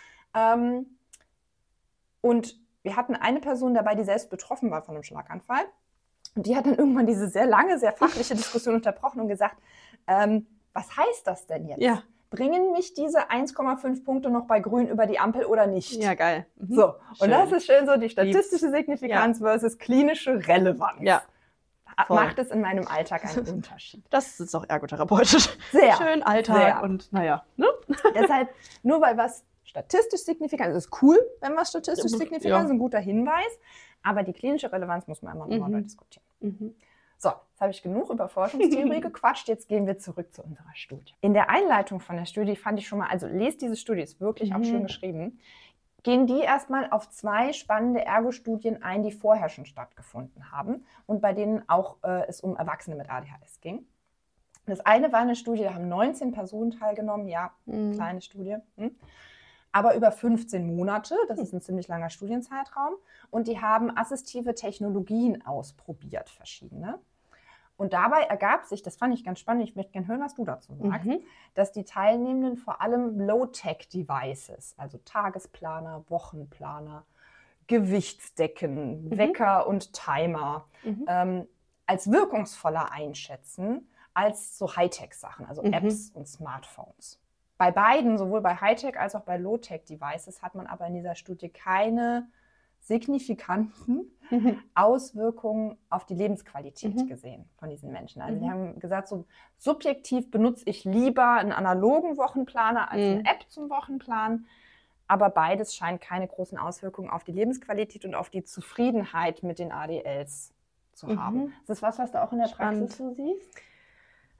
Und wir hatten eine Person dabei, die selbst betroffen war von einem Schlaganfall. Und die hat dann irgendwann diese sehr lange, sehr fachliche Diskussion unterbrochen und gesagt, was heißt das denn jetzt? Ja. Bringen mich diese 1,5 Punkte noch bei Grün über die Ampel oder nicht? Ja, geil. So, und das ist schön so, die statistische Signifikanz versus klinische Relevanz. Ja. Macht es in meinem Alltag einen Unterschied. Das ist auch ergotherapeutisch. Sehr. Schön Alltag und naja. Ne? Deshalb, nur weil was statistisch signifikant ist, ist cool, wenn was statistisch signifikant ist, ein guter Hinweis, aber die klinische Relevanz muss man immer noch diskutieren. So, jetzt habe ich genug über Forschungstheorie gequatscht, jetzt gehen wir zurück zu unserer Studie. In der Einleitung von der Studie fand ich schon mal, also lest diese Studie, ist wirklich auch schön geschrieben, gehen die erstmal auf 2 spannende Ergo-Studien ein, die vorher schon stattgefunden haben und bei denen auch es um Erwachsene mit ADHS ging. Das eine war eine Studie, da haben 19 Personen teilgenommen, kleine Studie, aber über 15 Monate, das ist ein ziemlich langer Studienzeitraum, und die haben assistive Technologien ausprobiert, verschiedene. Und dabei ergab sich, das fand ich ganz spannend, ich möchte gerne hören, was du dazu sagst, dass die Teilnehmenden vor allem Low-Tech-Devices, also Tagesplaner, Wochenplaner, Gewichtsdecken, Wecker und Timer, als wirkungsvoller einschätzen als so Hightech-Sachen, also Apps und Smartphones. Bei beiden, sowohl bei Hightech als auch bei Low-Tech-Devices, hat man aber in dieser Studie keine signifikanten Auswirkungen auf die Lebensqualität gesehen von diesen Menschen. Also die haben gesagt, so subjektiv benutze ich lieber einen analogen Wochenplaner als eine App zum Wochenplan, aber beides scheint keine großen Auswirkungen auf die Lebensqualität und auf die Zufriedenheit mit den ADLs zu haben. Ist das was du auch in der Praxis so siehst?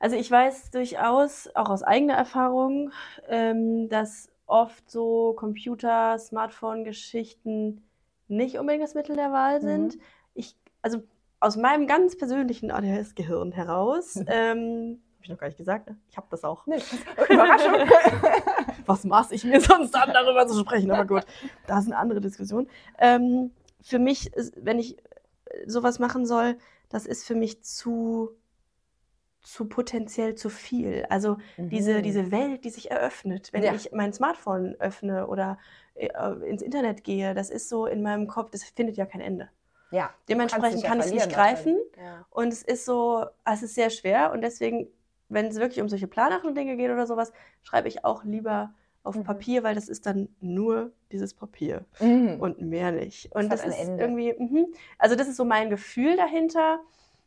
Also ich weiß durchaus, auch aus eigener Erfahrung, dass oft so Computer-, Smartphone-Geschichten nicht unbedingt das Mittel der Wahl sind. Also aus meinem ganz persönlichen ADHS-Gehirn heraus, habe ich noch gar nicht gesagt, ne? Ich habe das auch. Nee, Überraschung. Was maß ich mir sonst an, darüber zu sprechen? Aber gut, das ist eine andere Diskussion. Für mich, wenn ich sowas machen soll, das ist für mich zu potenziell zu viel. Also diese Welt, die sich eröffnet, wenn ich mein Smartphone öffne oder ins Internet gehe, das ist so in meinem Kopf, das findet ja kein Ende. Ja, dementsprechend kann ich es nicht greifen und es ist sehr schwer und deswegen, wenn es wirklich um solche planeren Dinge geht oder sowas, schreibe ich auch lieber auf Papier, weil das ist dann nur dieses Papier und mehr nicht. Und das ist irgendwie, also das ist so mein Gefühl dahinter.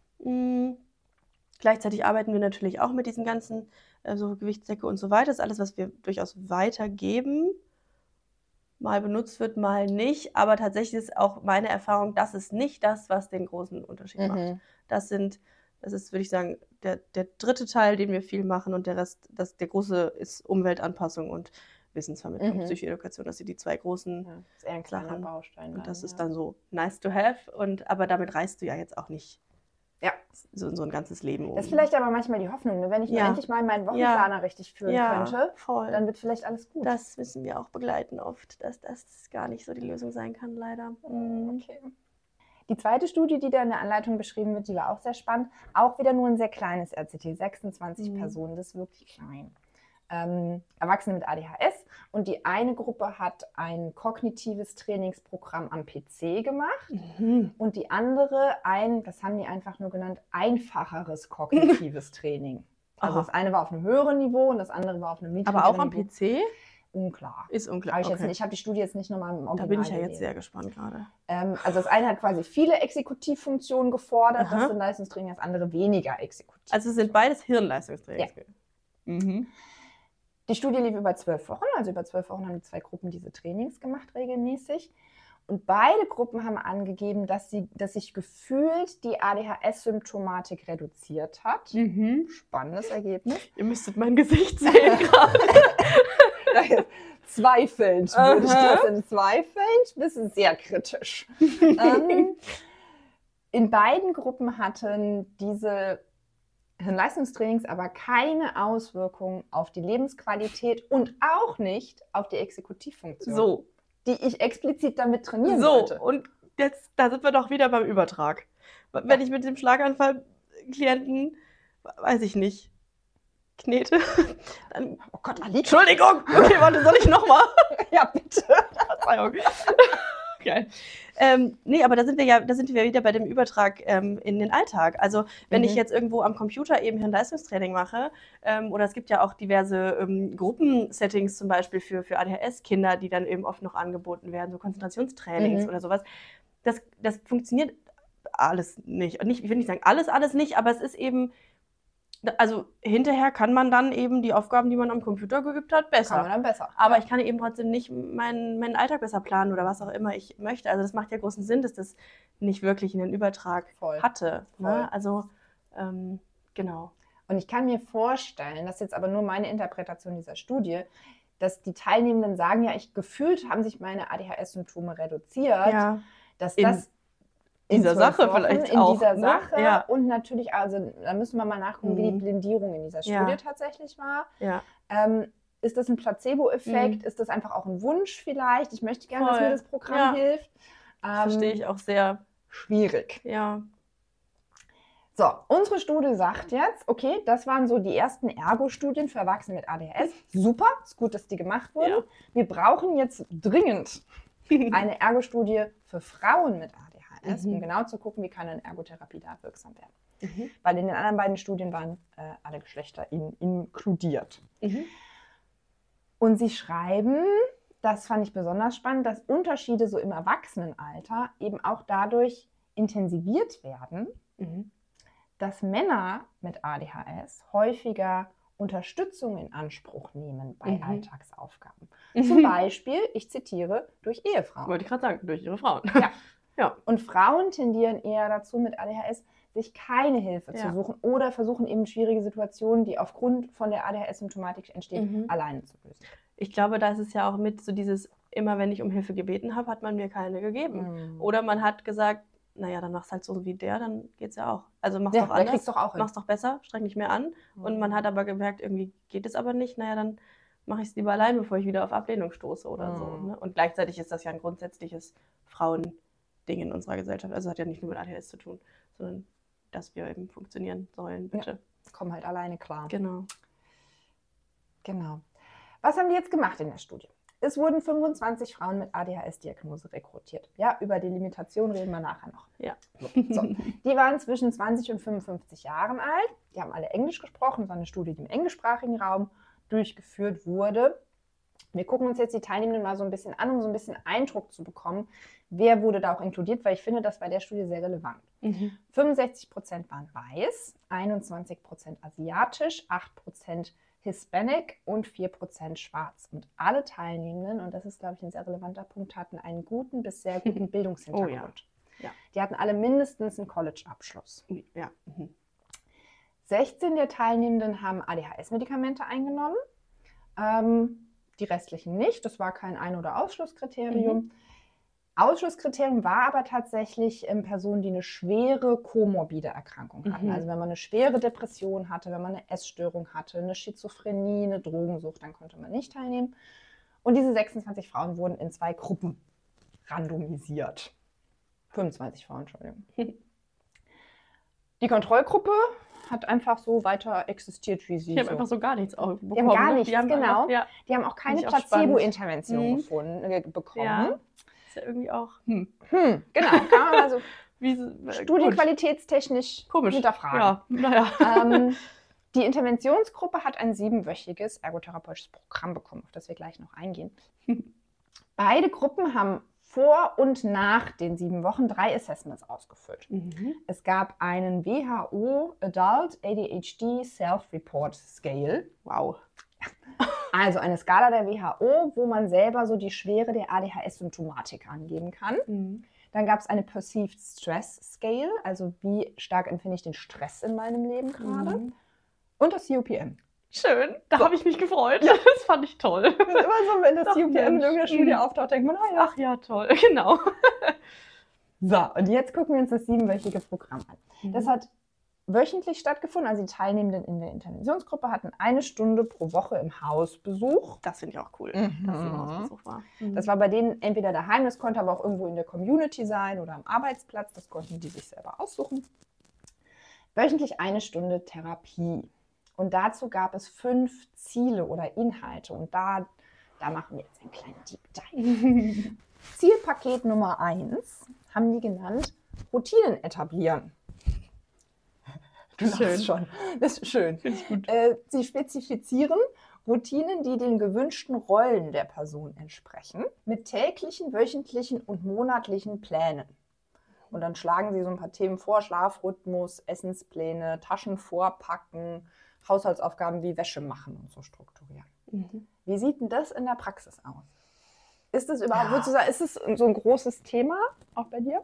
Gleichzeitig arbeiten wir natürlich auch mit diesen ganzen so Gewichtsdecke und so weiter. Das ist alles, was wir durchaus weitergeben. Mal benutzt wird, mal nicht. Aber tatsächlich ist auch meine Erfahrung, das ist nicht das, was den großen Unterschied macht. Das ist, würde ich sagen, der dritte Teil, den wir viel machen und der Rest, der große ist Umweltanpassung und Wissensvermittlung, Psychoedukation. Das sind die zwei großen das ist eher ein kleiner Baustein. Und das ist dann so nice to have. Aber damit reißt du ja jetzt auch nicht so ein ganzes Leben um. Das ist vielleicht aber manchmal die Hoffnung, ne? Wenn ich nur endlich mal meinen Wochenplaner richtig führen könnte, dann wird vielleicht alles gut. Das müssen wir auch begleiten oft, dass das gar nicht so die Lösung sein kann, leider. Okay. Die zweite Studie, die da in der Anleitung beschrieben wird, die war auch sehr spannend. Auch wieder nur ein sehr kleines RCT, 26 Personen, das ist wirklich klein. Erwachsene mit ADHS und die eine Gruppe hat ein kognitives Trainingsprogramm am PC gemacht und die andere das haben die einfach nur genannt, einfacheres kognitives Training. Also das eine war auf einem höheren Niveau und das andere war auf einem niedrigeren Niveau. Aber auch am PC? Unklar. Ist unklar. Ich habe die Studie jetzt nicht nochmal im Original Da bin ich ja gelesen. jetzt sehr gespannt gerade. Also das eine hat quasi viele Exekutivfunktionen gefordert, das sind Leistungstraining, das andere weniger exekutiv. Also es sind beides Hirnleistungstraining. Ja. Die Studie lief über 12 Wochen, also über 12 Wochen haben die zwei Gruppen diese Trainings gemacht regelmäßig. Und beide Gruppen haben angegeben, dass sich gefühlt die ADHS-Symptomatik reduziert hat. Spannendes Ergebnis. Ihr müsstet mein Gesicht sehen gerade. Zweifelnd würde ich das entzweifeln. Ein bisschen sehr kritisch. In beiden Gruppen hatten diese Leistungstrainings aber keine Auswirkungen auf die Lebensqualität und auch nicht auf die Exekutivfunktion, die ich explizit damit trainieren wollte. Und jetzt, da sind wir doch wieder beim Übertrag. Wenn ich mit dem Schlaganfall-Klienten, weiß ich nicht, knete, dann... Oh Gott, Entschuldigung! Okay, warte, soll ich nochmal? Ja, bitte. Verzeihung. Geil. Nee, aber da sind wir wieder bei dem Übertrag in den Alltag. Also wenn ich jetzt irgendwo am Computer eben Hirnleistungstraining mache, oder es gibt ja auch diverse Gruppensettings zum Beispiel für ADHS-Kinder, die dann eben oft noch angeboten werden, so Konzentrationstrainings oder sowas. Das funktioniert alles nicht. Und ich will nicht sagen alles nicht, aber es ist eben, also hinterher kann man dann eben die Aufgaben, die man am Computer geübt hat, besser. Kann man dann besser. Aber ich kann eben trotzdem nicht meinen Alltag besser planen oder was auch immer ich möchte. Also das macht ja großen Sinn, dass das nicht wirklich einen Übertrag hatte. Ne? Also genau. Und ich kann mir vorstellen, das ist jetzt aber nur meine Interpretation dieser Studie, dass die Teilnehmenden sagen, ja, gefühlt haben sich meine ADHS-Symptome reduziert, dass das in dieser Sache vielleicht auch. In dieser Sache und natürlich, also da müssen wir mal nachgucken, wie die Blindierung in dieser Studie tatsächlich war. Ja. Ist das ein Placebo-Effekt? Ist das einfach auch ein Wunsch vielleicht? Ich möchte gerne, dass mir das Programm hilft. Verstehe ich auch sehr. Schwierig. Ja. So, unsere Studie sagt jetzt, okay, das waren so die ersten Ergo-Studien für Erwachsene mit ADHS. Super, ist gut, dass die gemacht wurden. Ja. Wir brauchen jetzt dringend eine Ergo-Studie für Frauen mit ADHS, um genau zu gucken, wie kann eine Ergotherapie da wirksam werden. Weil in den anderen beiden Studien waren alle Geschlechter inkludiert. Und sie schreiben, das fand ich besonders spannend, dass Unterschiede so im Erwachsenenalter eben auch dadurch intensiviert werden, dass Männer mit ADHS häufiger Unterstützung in Anspruch nehmen bei Alltagsaufgaben. Zum Beispiel, ich zitiere, durch Ehefrauen. Wollte ich gerade sagen, durch ihre Frauen. Ja. Und Frauen tendieren eher dazu, mit ADHS sich keine Hilfe zu suchen oder versuchen eben schwierige Situationen, die aufgrund von der ADHS-Symptomatik entstehen, alleine zu lösen. Ich glaube, da ist es ja auch mit so dieses, immer wenn ich um Hilfe gebeten habe, hat man mir keine gegeben. Oder man hat gesagt, naja, dann mach's halt so wie der, dann geht's ja auch. Also mach's doch anders, mach's doch besser, streng dich mehr an. Und man hat aber gemerkt, irgendwie geht es aber nicht, naja, dann mache ich es lieber allein, bevor ich wieder auf Ablehnung stoße oder so. Ne? Und gleichzeitig ist das ja ein grundsätzliches Frauending in unserer Gesellschaft. Also hat ja nicht nur mit ADHS zu tun, sondern dass wir eben funktionieren sollen, bitte. Ja, kommen halt alleine klar. Genau. Was haben die jetzt gemacht in der Studie? Es wurden 25 Frauen mit ADHS-Diagnose rekrutiert. Ja, über die Limitation reden wir nachher noch. Ja. So. Die waren zwischen 20 und 55 Jahren alt. Die haben alle Englisch gesprochen. Das war eine Studie, die im englischsprachigen Raum durchgeführt wurde. Wir gucken uns jetzt die Teilnehmenden mal so ein bisschen an, um so ein bisschen Eindruck zu bekommen, wer wurde da auch inkludiert, weil ich finde, das bei der Studie sehr relevant. 65% waren weiß, 21% asiatisch, 8% Hispanic und 4% schwarz. Und alle Teilnehmenden, und das ist, glaube ich, ein sehr relevanter Punkt, hatten einen guten bis sehr guten Bildungshintergrund. Ja. Die hatten alle mindestens einen College-Abschluss. Ja. 16 der Teilnehmenden haben ADHS-Medikamente eingenommen, die restlichen nicht. Das war kein Ein- oder Ausschlusskriterium. Ausschlusskriterium war aber tatsächlich Personen, die eine schwere komorbide Erkrankung hatten. Also wenn man eine schwere Depression hatte, wenn man eine Essstörung hatte, eine Schizophrenie, eine Drogensucht, dann konnte man nicht teilnehmen. Und diese 26 Frauen wurden in 2 Gruppen randomisiert. 25 Frauen, Entschuldigung. Die Kontrollgruppe hat einfach so weiter existiert, wie sie Die haben einfach so gar nichts bekommen. Die haben gar nichts, die haben genau. Einfach, die haben auch keine Placebo-Intervention bekommen. Ja. Ist ja irgendwie auch... Genau, kann man mal so Wie studiequalitätstechnisch hinterfragen. Ja, naja. Die Interventionsgruppe hat ein 7-wöchiges ergotherapeutisches Programm bekommen, auf das wir gleich noch eingehen. Beide Gruppen haben vor und nach den 7 Wochen 3 Assessments ausgefüllt. Es gab einen WHO Adult ADHD Self-Report Scale. Wow. Also eine Skala der WHO, wo man selber so die Schwere der ADHS-Symptomatik angeben kann. Dann gab es eine Perceived Stress Scale, also wie stark empfinde ich den Stress in meinem Leben gerade. Und das COPM. Schön, da habe ich mich gefreut. Ja. Das fand ich toll. Das ist immer so, wenn das COPM in irgendeiner Studie auftaucht, denkt man, ach ja, toll, genau. So, und jetzt gucken wir uns das 7-wöchige Programm an. Das hat wöchentlich stattgefunden, also die Teilnehmenden in der Interventionsgruppe hatten 1 Stunde pro Woche im Hausbesuch. Das finde ich auch cool, dass es ein Hausbesuch war. Das war bei denen entweder daheim, das konnte aber auch irgendwo in der Community sein oder am Arbeitsplatz, das konnten die sich selber aussuchen. Wöchentlich 1 Stunde Therapie. Und dazu gab es 5 Ziele oder Inhalte. Und da machen wir jetzt einen kleinen Deep Dive. Zielpaket Nummer 1 haben die genannt, Routinen etablieren. Du lachst schon. Das ist schön. Finde ich gut. Sie spezifizieren Routinen, die den gewünschten Rollen der Person entsprechen, mit täglichen, wöchentlichen und monatlichen Plänen. Und dann schlagen sie so ein paar Themen vor, Schlafrhythmus, Essenspläne, Taschen vorpacken, Haushaltsaufgaben wie Wäsche machen und so strukturieren. Wie sieht denn das in der Praxis aus? Ist das überhaupt, würdest du sagen, ist es so ein großes Thema auch bei dir?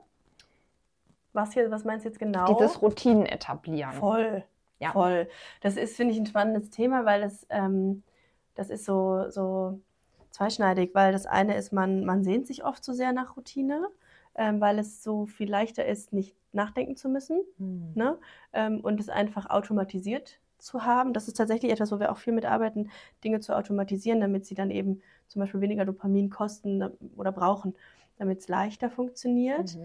Was meinst du jetzt genau? Dieses Routinen etablieren. Voll. Das ist, finde ich, ein spannendes Thema, weil das ist so zweischneidig, weil das eine ist, man sehnt sich oft so sehr nach Routine, weil es so viel leichter ist, nicht nachdenken zu müssen, ne? Und es einfach automatisiert zu haben. Das ist tatsächlich etwas, wo wir auch viel mitarbeiten, Dinge zu automatisieren, damit sie dann eben zum Beispiel weniger Dopamin kosten oder brauchen, damit es leichter funktioniert.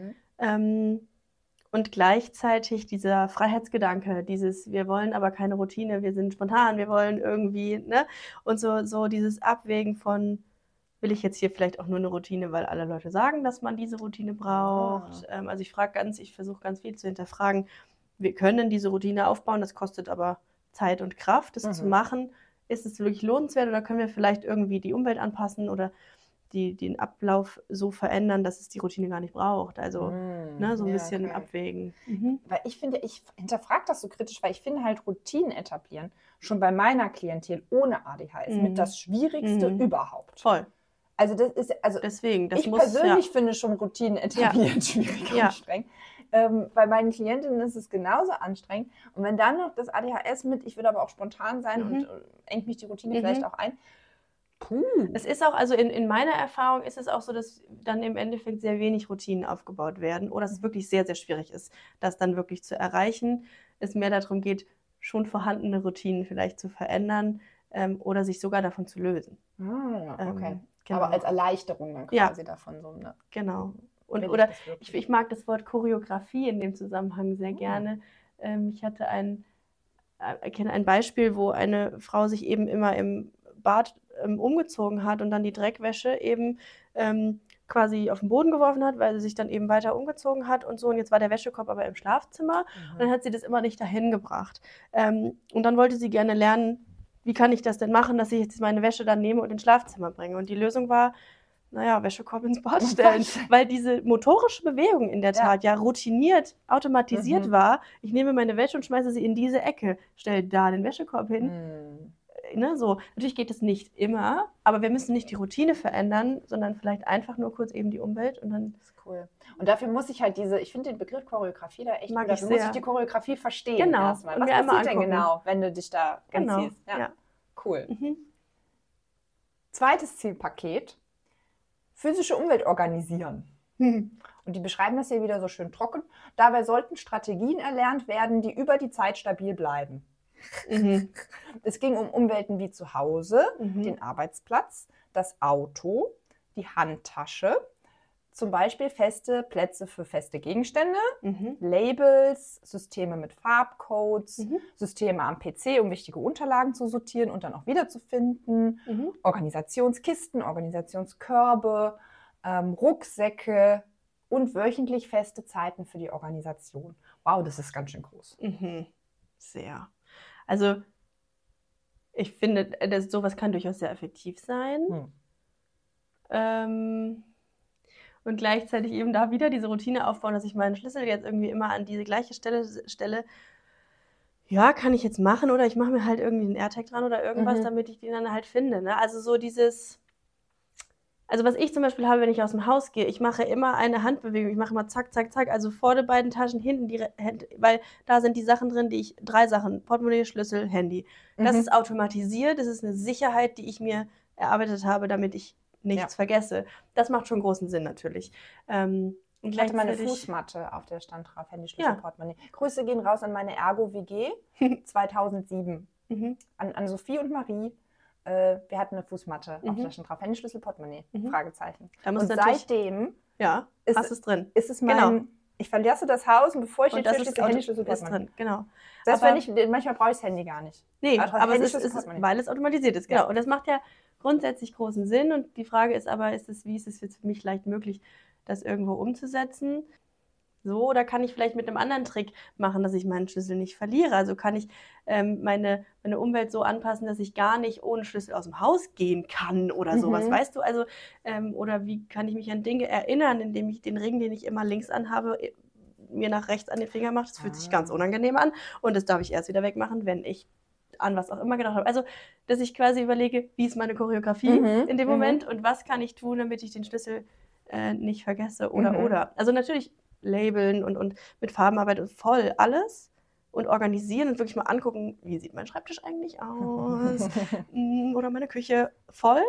Und gleichzeitig dieser Freiheitsgedanke, wir wollen aber keine Routine, wir sind spontan, wir wollen irgendwie, ne? Und so dieses Abwägen von, will ich jetzt hier vielleicht auch nur eine Routine, weil alle Leute sagen, dass man diese Routine braucht. Also ich versuche ganz viel zu hinterfragen, wir können diese Routine aufbauen, das kostet aber Zeit und Kraft, das zu machen. Ist es wirklich lohnenswert oder können wir vielleicht irgendwie die Umwelt anpassen oder den Ablauf so verändern, dass es die Routine gar nicht braucht. Also so ein bisschen abwägen. Weil ich hinterfrage das so kritisch, weil ich finde halt Routinen etablieren, schon bei meiner Klientel ohne ADHS, mit das Schwierigste überhaupt. Voll. Also das ist, deswegen, ich persönlich finde schon Routinen etablieren schwierig und streng. Bei meinen Klientinnen ist es genauso anstrengend. Und wenn dann noch das ADHS mit, ich will aber auch spontan sein und engt mich die Routine vielleicht auch ein. Puh. Es ist auch, also in meiner Erfahrung ist es auch so, dass dann im Endeffekt sehr wenig Routinen aufgebaut werden oder es wirklich sehr, sehr schwierig ist, das dann wirklich zu erreichen. Es mehr darum geht, schon vorhandene Routinen vielleicht zu verändern oder sich sogar davon zu lösen. Okay. Genau. Aber als Erleichterung dann quasi davon so. Ne? Genau. Oder ich mag das Wort Choreografie in dem Zusammenhang sehr gerne. Ich hatte kenne ein Beispiel, wo eine Frau sich eben immer im Bad umgezogen hat und dann die Dreckwäsche eben quasi auf den Boden geworfen hat, weil sie sich dann eben weiter umgezogen hat und so. Und jetzt war der Wäschekorb aber im Schlafzimmer und dann hat sie das immer nicht dahin gebracht. Und dann wollte sie gerne lernen, wie kann ich das denn machen, dass ich jetzt meine Wäsche dann nehme und ins Schlafzimmer bringe. Und die Lösung war, Wäschekorb ins Bad stellen, weil diese motorische Bewegung in der Tat ja routiniert, automatisiert war. Ich nehme meine Wäsche und schmeiße sie in diese Ecke, stelle da den Wäschekorb hin. Ne, so. Natürlich geht es nicht immer, aber wir müssen nicht die Routine verändern, sondern vielleicht einfach nur kurz eben die Umwelt und dann... Das ist cool. Und dafür muss ich halt ich finde den Begriff Choreografie da echt gut. Dafür muss ich die Choreografie verstehen erstmal. Was passiert denn genau, wenn du dich da anziehst? Ja. Cool. Zweites Zielpaket. Physische Umwelt organisieren. Und die beschreiben das hier wieder so schön trocken. Dabei sollten Strategien erlernt werden, die über die Zeit stabil bleiben. Es ging um Umwelten wie zu Hause, den Arbeitsplatz, das Auto, die Handtasche, zum Beispiel feste Plätze für feste Gegenstände, Labels, Systeme mit Farbcodes, Systeme am PC, um wichtige Unterlagen zu sortieren und dann auch wiederzufinden, Organisationskisten, Organisationskörbe, Rucksäcke und wöchentlich feste Zeiten für die Organisation. Wow, das ist ganz schön groß. Sehr. Also ich finde, sowas kann durchaus sehr effektiv sein. Und gleichzeitig eben da wieder diese Routine aufbauen, dass ich meinen Schlüssel jetzt irgendwie immer an diese gleiche Stelle stelle. Ja, kann ich jetzt machen oder ich mache mir halt irgendwie einen AirTag dran oder irgendwas, damit ich den dann halt finde. Ne? Also so also was ich zum Beispiel habe, wenn ich aus dem Haus gehe, ich mache immer eine Handbewegung, ich mache immer zack, zack, zack, also vor den beiden Taschen, hinten die Hände, weil da sind die Sachen drin, 3 Sachen, Portemonnaie, Schlüssel, Handy. Das ist automatisiert, das ist eine Sicherheit, die ich mir erarbeitet habe, damit ich nichts vergesse. Das macht schon großen Sinn natürlich. Ich hatte meine Fußmatte, auf der stand drauf, Handy, Schlüssel, Portemonnaie. Grüße gehen raus an meine Ergo-WG 2007. An Sophie und Marie. Wir hatten eine Fußmatte, auf der stand drauf, Handy, Schlüssel, Portemonnaie, Fragezeichen. Und seitdem hast es drin. Ist es mein, ich verlasse das Haus und bevor ich die Tür schließe, Handy, Schlüssel, Portemonnaie. Ist drin, genau. Selbst manchmal brauche ich das Handy gar nicht. Nee, aber es ist, weil es automatisiert ist, genau. Und das macht ja grundsätzlich großen Sinn und die Frage ist aber, wie ist es jetzt für mich leicht möglich, das irgendwo umzusetzen? So, oder kann ich vielleicht mit einem anderen Trick machen, dass ich meinen Schlüssel nicht verliere? Also kann ich meine Umwelt so anpassen, dass ich gar nicht ohne Schlüssel aus dem Haus gehen kann oder sowas, weißt du? Also, oder wie kann ich mich an Dinge erinnern, indem ich den Ring, den ich immer links anhabe, mir nach rechts an den Finger mache? Das fühlt sich ganz unangenehm an und das darf ich erst wieder wegmachen, wenn ich an was auch immer gedacht habe. Also, dass ich quasi überlege, wie ist meine Choreografie in dem Moment und was kann ich tun, damit ich den Schlüssel nicht vergesse oder. Also natürlich labeln und mit Farbenarbeit und voll alles und organisieren und wirklich mal angucken, wie sieht mein Schreibtisch eigentlich aus oder meine Küche, voll,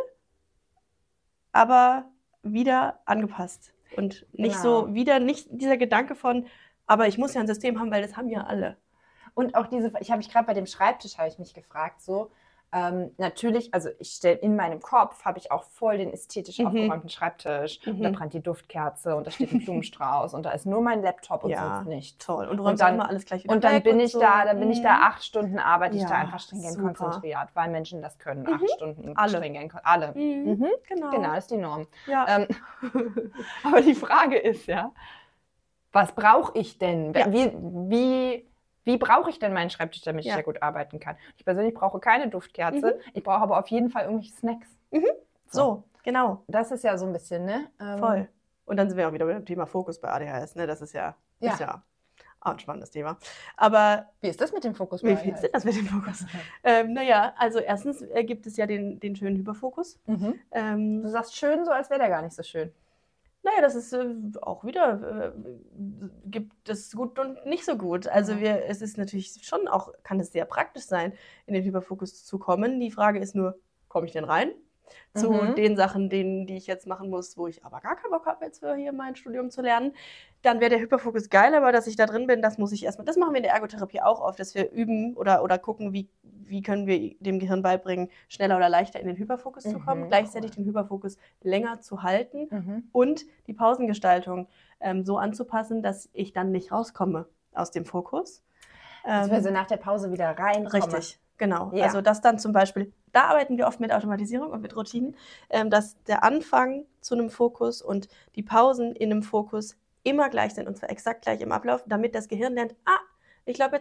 aber wieder angepasst und nicht nicht dieser Gedanke von, aber ich muss ja ein System haben, weil das haben ja alle. Und auch ich habe mich gerade bei dem Schreibtisch, habe ich mich gefragt, so, natürlich, also ich stelle in meinem Kopf, habe ich auch voll den ästhetisch aufgeräumten Schreibtisch und da brennt die Duftkerze und da steht ein Blumenstrauß und da ist nur mein Laptop und sonst nichts. Toll. Und du räumst dann immer alles gleich wieder und dann weg bin und ich so. da, dann bin ich da 8 Stunden arbeite ich da einfach stringent super. konzentriert, weil Menschen das können, 8 Stunden Alle. stringent, alle. Genau. Genau, das ist die Norm. Ja. Aber die Frage ist was brauche ich denn? Ja. Wie brauche ich denn meinen Schreibtisch, damit ich sehr gut arbeiten kann? Ich persönlich brauche keine Duftkerze. Ich brauche aber auf jeden Fall irgendwelche Snacks. So, genau. Das ist ja so ein bisschen, ne? Voll. Und dann sind wir auch wieder beim Thema Fokus bei ADHS, ne? Das ist ja auch ein spannendes Thema. Aber wie ist das mit dem Fokus? Wie ist das mit dem Fokus? Also erstens gibt es ja den schönen Hyperfokus. Du sagst schön so, als wäre der gar nicht so schön. Naja, das ist auch wieder, gibt es gut und nicht so gut. Also es ist natürlich schon auch, kann es sehr praktisch sein, in den Hyperfokus zu kommen. Die Frage ist nur, komme ich denn rein? Zu den Sachen, die ich jetzt machen muss, wo ich aber gar keinen Bock habe, jetzt für hier mein Studium zu lernen. Dann wäre der Hyperfokus geil, aber dass ich da drin bin, das muss ich erstmal, das machen wir in der Ergotherapie auch oft, dass wir üben oder gucken, wie können wir dem Gehirn beibringen, schneller oder leichter in den Hyperfokus zu kommen, gleichzeitig den Hyperfokus länger zu halten und die Pausengestaltung so anzupassen, dass ich dann nicht rauskomme aus dem Fokus. Dass wir so nach der Pause wieder reinkommen. Richtig, genau. Ja. Also das dann zum Beispiel, da arbeiten wir oft mit Automatisierung und mit Routinen, dass der Anfang zu einem Fokus und die Pausen in einem Fokus immer gleich sind und zwar exakt gleich im Ablauf, damit das Gehirn lernt, ich glaube,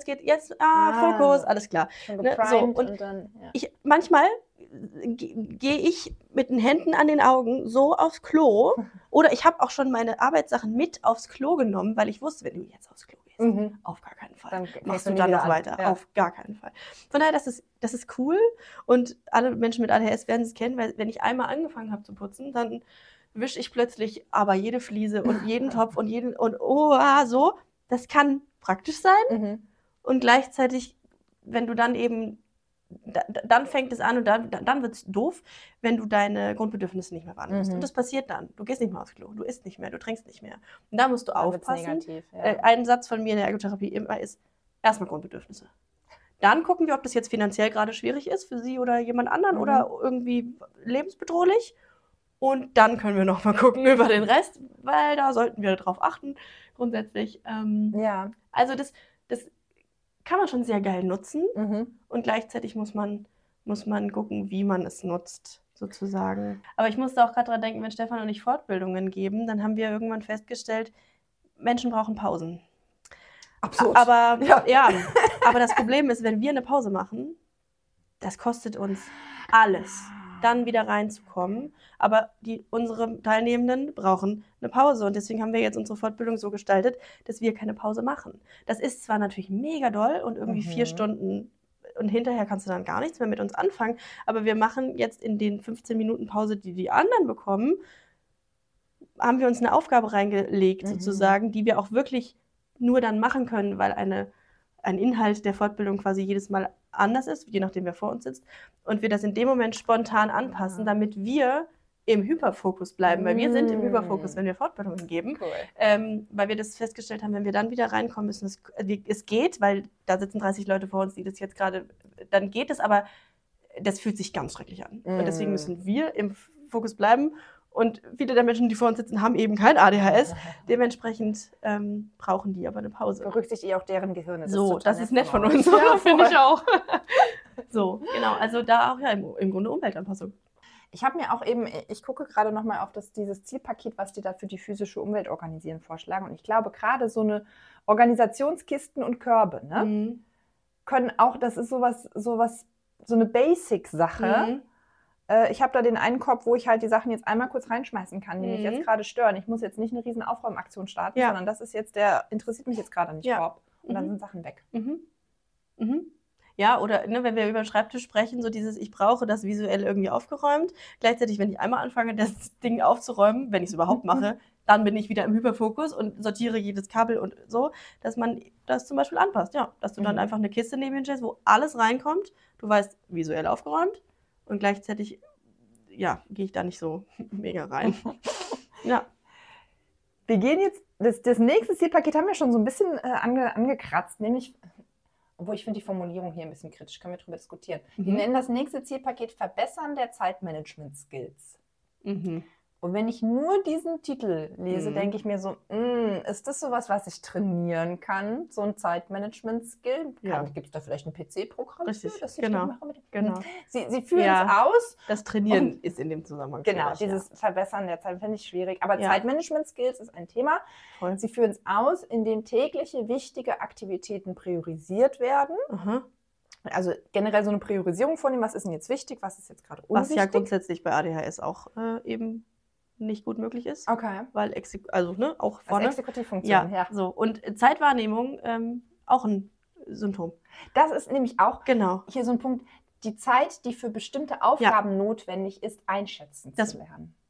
Fokus, alles klar. Ne? So, und dann, manchmal gehe ich mit den Händen an den Augen so aufs Klo oder ich habe auch schon meine Arbeitssachen mit aufs Klo genommen, weil ich wusste, wenn du jetzt aufs Klo gehst, auf gar keinen Fall. Dann machst du dann noch weiter. Ja. Auf gar keinen Fall. Von daher, das ist cool und alle Menschen mit ADHS werden es kennen, weil wenn ich einmal angefangen habe zu putzen, dann wische ich plötzlich aber jede Fliese und jeden Topf und so. Das kann praktisch sein und gleichzeitig, wenn du dann eben, dann fängt es an und dann wird es doof, wenn du deine Grundbedürfnisse nicht mehr wahrnimmst. Und das passiert dann. Du gehst nicht mehr aufs Klo, du isst nicht mehr, du trinkst nicht mehr. Und da musst du aufpassen. Negativ, ja. Ein Satz von mir in der Ergotherapie immer ist, erstmal Grundbedürfnisse. Dann gucken wir, ob das jetzt finanziell gerade schwierig ist für sie oder jemand anderen oder irgendwie lebensbedrohlich. Und dann können wir noch mal gucken über den Rest, weil da sollten wir drauf achten, grundsätzlich. Also das kann man schon sehr geil nutzen und gleichzeitig muss man gucken, wie man es nutzt, sozusagen. Aber ich musste auch gerade daran denken, wenn Stefan und ich Fortbildungen geben, dann haben wir irgendwann festgestellt, Menschen brauchen Pausen. Absolut. Aber aber das Problem ist, wenn wir eine Pause machen, das kostet uns alles, dann wieder reinzukommen. Aber unsere Teilnehmenden brauchen eine Pause. Und deswegen haben wir jetzt unsere Fortbildung so gestaltet, dass wir keine Pause machen. Das ist zwar natürlich mega doll und irgendwie 4 Stunden und hinterher kannst du dann gar nichts mehr mit uns anfangen, aber wir machen jetzt in den 15 Minuten Pause, die anderen bekommen, haben wir uns eine Aufgabe reingelegt, sozusagen, die wir auch wirklich nur dann machen können, weil ein Inhalt der Fortbildung quasi jedes Mal anders ist, je nachdem, wer vor uns sitzt. Und wir das in dem Moment spontan anpassen, damit wir im Hyperfokus bleiben. Weil wir sind im Hyperfokus, wenn wir Fortbildungen geben. Cool. Weil wir das festgestellt haben, wenn wir dann wieder reinkommen müssen, es geht, weil da sitzen 30 Leute vor uns, die das jetzt gerade, dann geht es, aber das fühlt sich ganz schrecklich an. Und deswegen müssen wir im Fokus bleiben. Und viele der Menschen, die vor uns sitzen, haben eben kein ADHS. Dementsprechend brauchen die aber eine Pause. Berücksichtigt ihr auch deren Gehirne. Das ist nett von uns. Ja, finde ich auch. So, genau. Also da auch im Grunde Umweltanpassung. Ich habe mir auch ich gucke gerade nochmal auf dieses Zielpaket, was die da für die physische Umwelt organisieren, vorschlagen. Und ich glaube, gerade so eine Organisationskisten und Körbe, können auch, das ist so eine Basic-Sache. Ich habe da den einen Korb, wo ich halt die Sachen jetzt einmal kurz reinschmeißen kann, die mich jetzt gerade stören. Ich muss jetzt nicht eine riesen Aufräumaktion starten, sondern das ist jetzt interessiert mich jetzt gerade nicht, Korb. Und dann sind Sachen weg. Ja, oder wenn wir über den Schreibtisch sprechen, so dieses, ich brauche das visuell irgendwie aufgeräumt. Gleichzeitig, wenn ich einmal anfange, das Ding aufzuräumen, wenn ich es überhaupt mache, dann bin ich wieder im Hyperfokus und sortiere jedes Kabel und so, dass man das zum Beispiel anpasst. Ja, dass du dann einfach eine Kiste neben dir stellst, wo alles reinkommt. Du weißt, visuell aufgeräumt. Und gleichzeitig, gehe ich da nicht so mega rein. Ja. Wir gehen jetzt, das nächste Zielpaket haben wir schon so ein bisschen angekratzt, nämlich, obwohl ich finde die Formulierung hier ein bisschen kritisch, können wir darüber diskutieren. Die nennen das nächste Zielpaket Verbessern der Zeitmanagement-Skills. Und wenn ich nur diesen Titel lese, denke ich mir so, ist das sowas, was ich trainieren kann? So ein Zeitmanagement-Skill? Ja. Gibt es da vielleicht ein PC-Programm? Richtig, für, das ich genau. mache? Genau. Sie führen es aus. Das Trainieren ist in dem Zusammenhang Genau, dieses Verbessern der Zeit finde ich schwierig. Aber Ja. Zeitmanagement-Skills ist ein Thema. Voll. Sie führen es aus, indem tägliche wichtige Aktivitäten priorisiert werden. Also generell so eine Priorisierung vornehmen, was ist denn jetzt wichtig, was ist jetzt gerade unwichtig. Was ja grundsätzlich bei ADHS auch eben nicht gut möglich ist. Okay. Weil auch vorne. Also Exekutivfunktion, ja. So. Und Zeitwahrnehmung auch ein Symptom. Das ist nämlich auch Genau. hier so ein Punkt, die Zeit, die für bestimmte Aufgaben notwendig ist, einschätzen zu lernen.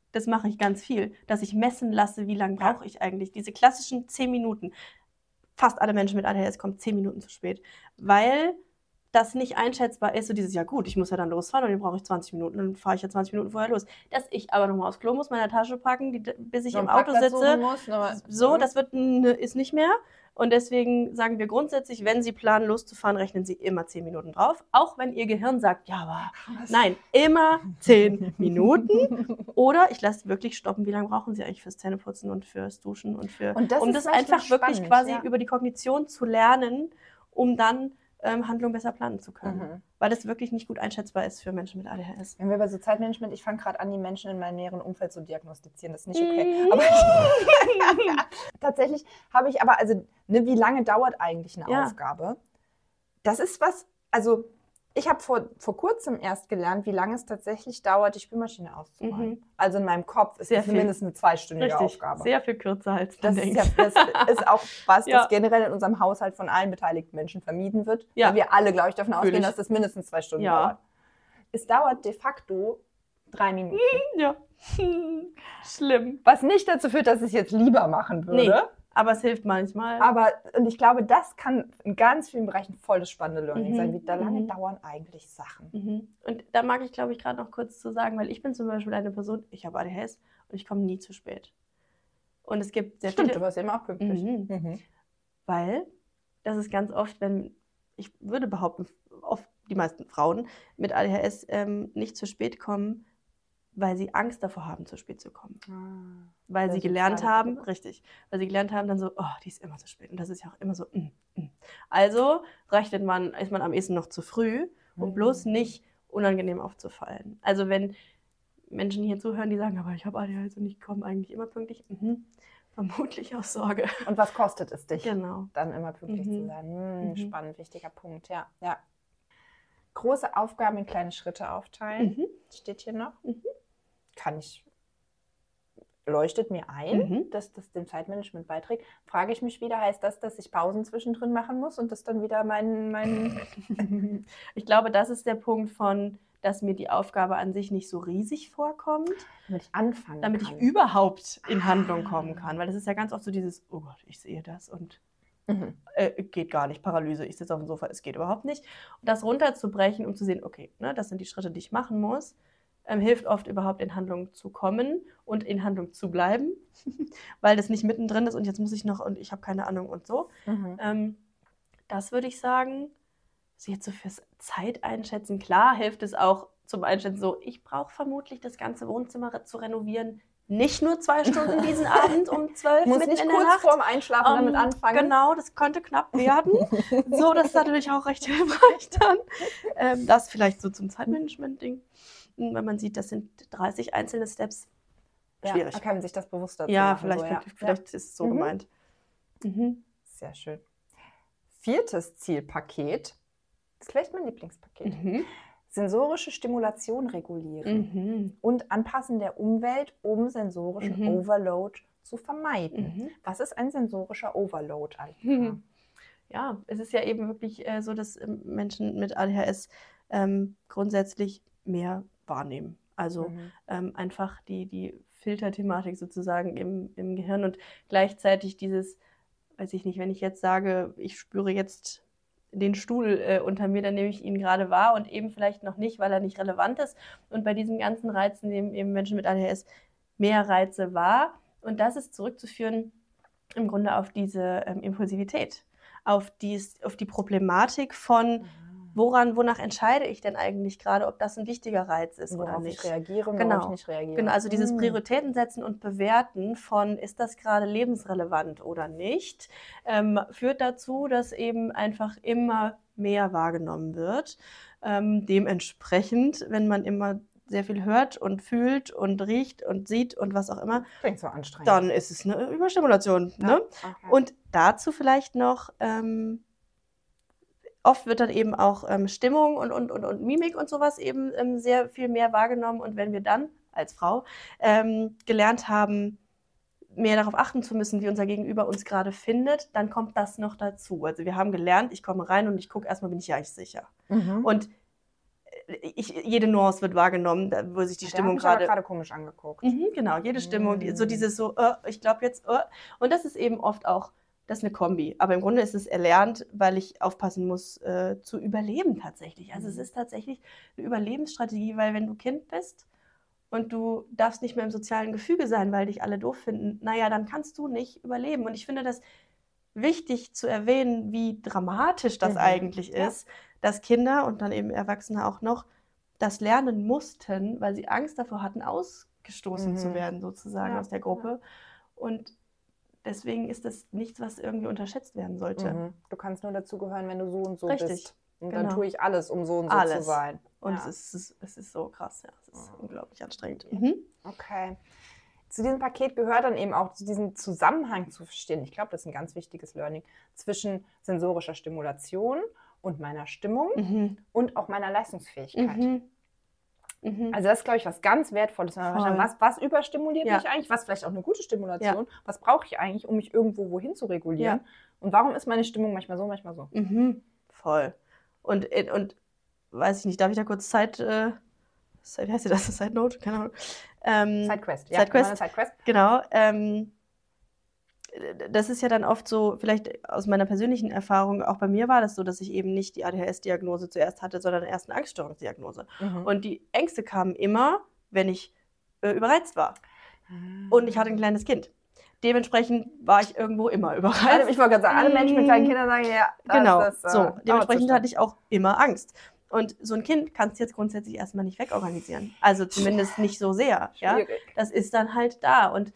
das mache ich ganz viel, dass ich messen lasse, wie lange brauche ich eigentlich. Diese klassischen 10 Minuten. Fast alle Menschen mit ADHS kommen 10 Minuten zu spät, weil das nicht einschätzbar ist, so dieses, ja gut, ich muss ja dann losfahren und dann brauche ich 20 Minuten, dann fahre ich ja 20 Minuten vorher los. Dass ich aber nochmal aufs Klo muss, meine Tasche packen, bis ich im Auto sitze, das ist nicht mehr. Und deswegen sagen wir grundsätzlich, wenn Sie planen loszufahren, rechnen Sie immer 10 Minuten drauf. Auch wenn Ihr Gehirn sagt, ja, aber nein, immer 10 Minuten. Oder ich lasse wirklich stoppen, wie lange brauchen Sie eigentlich fürs Zähneputzen und fürs Duschen um das einfach wirklich quasi über die Kognition zu lernen, um dann Handlung besser planen zu können. Weil das wirklich nicht gut einschätzbar ist für Menschen mit ADHS. Wenn wir bei so Zeitmanagement, ich fange gerade an, die Menschen in meinem näheren Umfeld zu diagnostizieren. Das ist nicht okay. Aber tatsächlich habe ich aber, also, wie lange dauert eigentlich eine Aufgabe? Das ist was, also ich habe vor kurzem erst gelernt, wie lange es tatsächlich dauert, die Spülmaschine auszuräumen. Also in meinem Kopf ist das mindestens eine 2-stündige Aufgabe. Sehr viel kürzer als man denkt. Das ist auch was, das generell in unserem Haushalt von allen beteiligten Menschen vermieden wird. Weil wir alle, glaube ich, davon ausgehen, dass das mindestens 2 Stunden dauert. Es dauert de facto 3 Minuten. Ja. Schlimm. Was nicht dazu führt, dass ich es jetzt lieber machen würde. Nee. Aber es hilft manchmal. Und ich glaube, das kann in ganz vielen Bereichen voll das spannende Learning sein. Wie lange dauern eigentlich Sachen? Und da mag ich, glaube ich, gerade noch kurz zu sagen, weil ich bin zum Beispiel eine Person, ich habe ADHS und ich komme nie zu spät. Und es gibt sehr viele... du warst ja immer auch pünktlich. Weil das ist ganz oft, ich würde behaupten, oft die meisten Frauen mit ADHS nicht zu spät kommen, weil sie Angst davor haben, zu spät zu kommen. Weil sie gelernt haben, dann so, oh, die ist immer zu spät. Und das ist ja auch immer so, Also ist man am ehesten noch zu früh, um bloß nicht unangenehm aufzufallen. Also wenn Menschen hier zuhören, die sagen, aber ich habe ADHS und ich komme eigentlich immer pünktlich, vermutlich aus Sorge. Und was kostet es dich, dann immer pünktlich zu sein? Spannend, wichtiger Punkt, ja. Große Aufgaben in kleine Schritte aufteilen, steht hier noch. Leuchtet mir ein, dass das dem Zeitmanagement beiträgt. Frage ich mich wieder, heißt das, dass ich Pausen zwischendrin machen muss und das dann wieder mein... Ich glaube, das ist der Punkt dass mir die Aufgabe an sich nicht so riesig vorkommt. Damit ich anfangen kann. Damit ich überhaupt in Handlung kommen kann. Weil das ist ja ganz oft so dieses, oh Gott, ich sehe das und geht gar nicht, Paralyse, ich sitze auf dem Sofa, es geht überhaupt nicht. Und das runterzubrechen, um zu sehen, okay, das sind die Schritte, die ich machen muss, hilft oft überhaupt in Handlung zu kommen und in Handlung zu bleiben, weil das nicht mittendrin ist und jetzt muss ich noch und ich habe keine Ahnung und so. Das würde ich sagen, so jetzt so fürs Zeiteinschätzen, klar hilft es auch zum Einschätzen so, ich brauche vermutlich das ganze Wohnzimmer zu renovieren, nicht nur 2 Stunden diesen Abend um 12 Muss nicht kurz vorm Einschlafen damit anfangen. Genau, das könnte knapp werden. So, das ist natürlich auch recht hilfreich dann. Das vielleicht so zum Zeitmanagement-Ding. Wenn man sieht, das sind 30 einzelne Steps. Schwierig. Da kann man sich das bewusst dazu machen. Vielleicht ist es so gemeint. Sehr schön. 4. Zielpaket. Das ist vielleicht mein Lieblingspaket. Sensorische Stimulation regulieren und Anpassen der Umwelt, um sensorischen Overload zu vermeiden. Was ist ein sensorischer Overload, Alika? Ja, es ist ja eben wirklich so, dass Menschen mit ADHS grundsätzlich mehr wahrnehmen. Also einfach die Filterthematik sozusagen im Gehirn und gleichzeitig dieses, weiß ich nicht, wenn ich jetzt sage, ich spüre jetzt den Stuhl unter mir, dann nehme ich ihn gerade wahr und eben vielleicht noch nicht, weil er nicht relevant ist. Und bei diesen ganzen Reizen nehmen eben Menschen mit ADHS mehr Reize wahr. Und das ist zurückzuführen im Grunde auf diese Impulsivität, auf die Problematik von wonach entscheide ich denn eigentlich gerade, ob das ein wichtiger Reiz ist oder nicht. Worauf ich reagiere und worauf ich nicht reagiere. Genau, also dieses Prioritäten setzen und bewerten von, ist das gerade lebensrelevant oder nicht, führt dazu, dass eben einfach immer mehr wahrgenommen wird. Dementsprechend, wenn man immer sehr viel hört und fühlt und riecht und sieht und was auch immer, klingt so anstrengend. Dann ist es eine Überstimulation. Ja, ne? Okay. Und dazu vielleicht noch... Oft wird dann eben auch Stimmung und Mimik und sowas eben sehr viel mehr wahrgenommen. Und wenn wir dann als Frau gelernt haben, mehr darauf achten zu müssen, wie unser Gegenüber uns gerade findet, dann kommt das noch dazu. Also wir haben gelernt, ich komme rein und ich gucke erstmal, bin ich ja eigentlich sicher. Und jede Nuance wird wahrgenommen, wo sich die Stimmung gerade komisch angeguckt. Genau, jede Stimmung, so dieses so, ich glaube jetzt, und das ist eben oft auch, das ist eine Kombi. Aber im Grunde ist es erlernt, weil ich aufpassen muss, zu überleben tatsächlich. Also es ist tatsächlich eine Überlebensstrategie, weil wenn du Kind bist und du darfst nicht mehr im sozialen Gefüge sein, weil dich alle doof finden, naja, dann kannst du nicht überleben. Und ich finde das wichtig zu erwähnen, wie dramatisch das eigentlich ist, dass Kinder und dann eben Erwachsene auch noch das lernen mussten, weil sie Angst davor hatten, ausgestoßen zu werden sozusagen aus der Gruppe. Und deswegen ist das nichts, was irgendwie unterschätzt werden sollte. Du kannst nur dazugehören, wenn du so und so Richtig. bist. Und dann tue ich alles, um so und so zu sein. Und es ist so krass, ja. Es ist unglaublich anstrengend. Okay. Zu diesem Paket gehört dann eben auch diesen Zusammenhang zu verstehen. Ich glaube, das ist ein ganz wichtiges Learning zwischen sensorischer Stimulation und meiner Stimmung und auch meiner Leistungsfähigkeit. Also das ist, glaube ich, was ganz Wertvolles. Was überstimuliert mich eigentlich? Was vielleicht auch eine gute Stimulation? Was brauche ich eigentlich, um mich irgendwo wohin zu regulieren? Und warum ist meine Stimmung manchmal so, manchmal so? Voll. Und weiß ich nicht, darf ich da kurz wie heißt das? Side Note? Keine Ahnung. Sidequest. Sidequest. Genau. Das ist ja dann oft so, vielleicht aus meiner persönlichen Erfahrung, auch bei mir war das so, dass ich eben nicht die ADHS-Diagnose zuerst hatte, sondern erst eine Angststörungsdiagnose. Und die Ängste kamen immer, wenn ich überreizt war. Und ich hatte ein kleines Kind. Dementsprechend war ich irgendwo immer überreizt. Ich wollte gerade sagen, alle Menschen mit kleinen Kindern sagen, dementsprechend hatte ich auch immer Angst. Und so ein Kind kannst du jetzt grundsätzlich erstmal nicht wegorganisieren. Also zumindest nicht so sehr. Ja? Das ist dann halt da. Und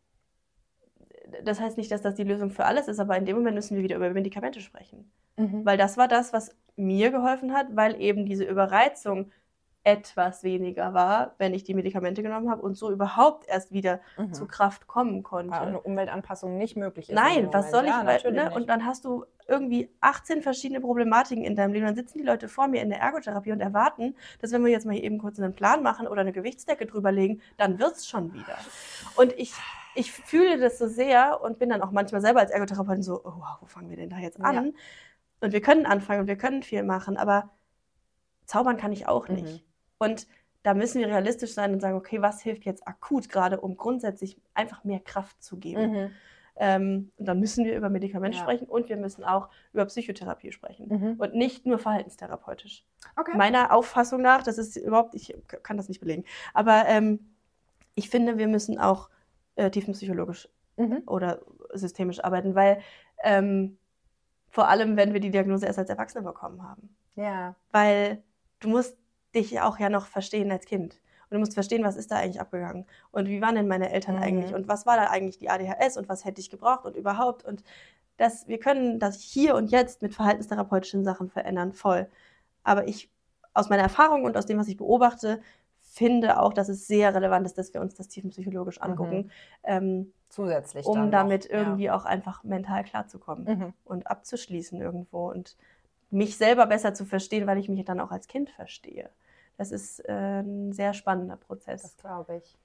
das heißt nicht, dass das die Lösung für alles ist, aber in dem Moment müssen wir wieder über Medikamente sprechen. Weil das war das, was mir geholfen hat, weil eben diese Überreizung etwas weniger war, wenn ich die Medikamente genommen habe und so überhaupt erst wieder zu Kraft kommen konnte. Weil eine Umweltanpassung nicht möglich ist. Nein, was soll ich? Und dann hast du irgendwie 18 verschiedene Problematiken in deinem Leben. Dann sitzen die Leute vor mir in der Ergotherapie und erwarten, dass wenn wir jetzt mal hier eben kurz einen Plan machen oder eine Gewichtsdecke drüber legen, dann wird es schon wieder. Und ich fühle das so sehr und bin dann auch manchmal selber als Ergotherapeutin so, oh, wow, wo fangen wir denn da jetzt an? Ja. Und wir können anfangen und wir können viel machen, aber zaubern kann ich auch nicht. Und da müssen wir realistisch sein und sagen, okay, was hilft jetzt akut gerade, um grundsätzlich einfach mehr Kraft zu geben? Und dann müssen wir über Medikamente sprechen und wir müssen auch über Psychotherapie sprechen und nicht nur verhaltenstherapeutisch. Okay. Meiner Auffassung nach, das ist überhaupt, ich kann das nicht belegen, aber ich finde, wir müssen auch tiefenpsychologisch oder systemisch arbeiten, weil vor allem, wenn wir die Diagnose erst als Erwachsene bekommen haben. Ja. Weil du musst dich auch ja noch verstehen als Kind. Und du musst verstehen, was ist da eigentlich abgegangen? Und wie waren denn meine Eltern eigentlich? Und was war da eigentlich die ADHS? Und was hätte ich gebraucht? Und überhaupt? Und wir können das hier und jetzt mit verhaltenstherapeutischen Sachen verändern, voll. Aber ich, aus meiner Erfahrung und aus dem, was ich beobachte, finde auch, dass es sehr relevant ist, dass wir uns das tiefenpsychologisch angucken. Zusätzlich um damit irgendwie auch einfach mental klarzukommen und abzuschließen irgendwo und mich selber besser zu verstehen, weil ich mich dann auch als Kind verstehe. Das ist ein sehr spannender Prozess. Das glaube ich.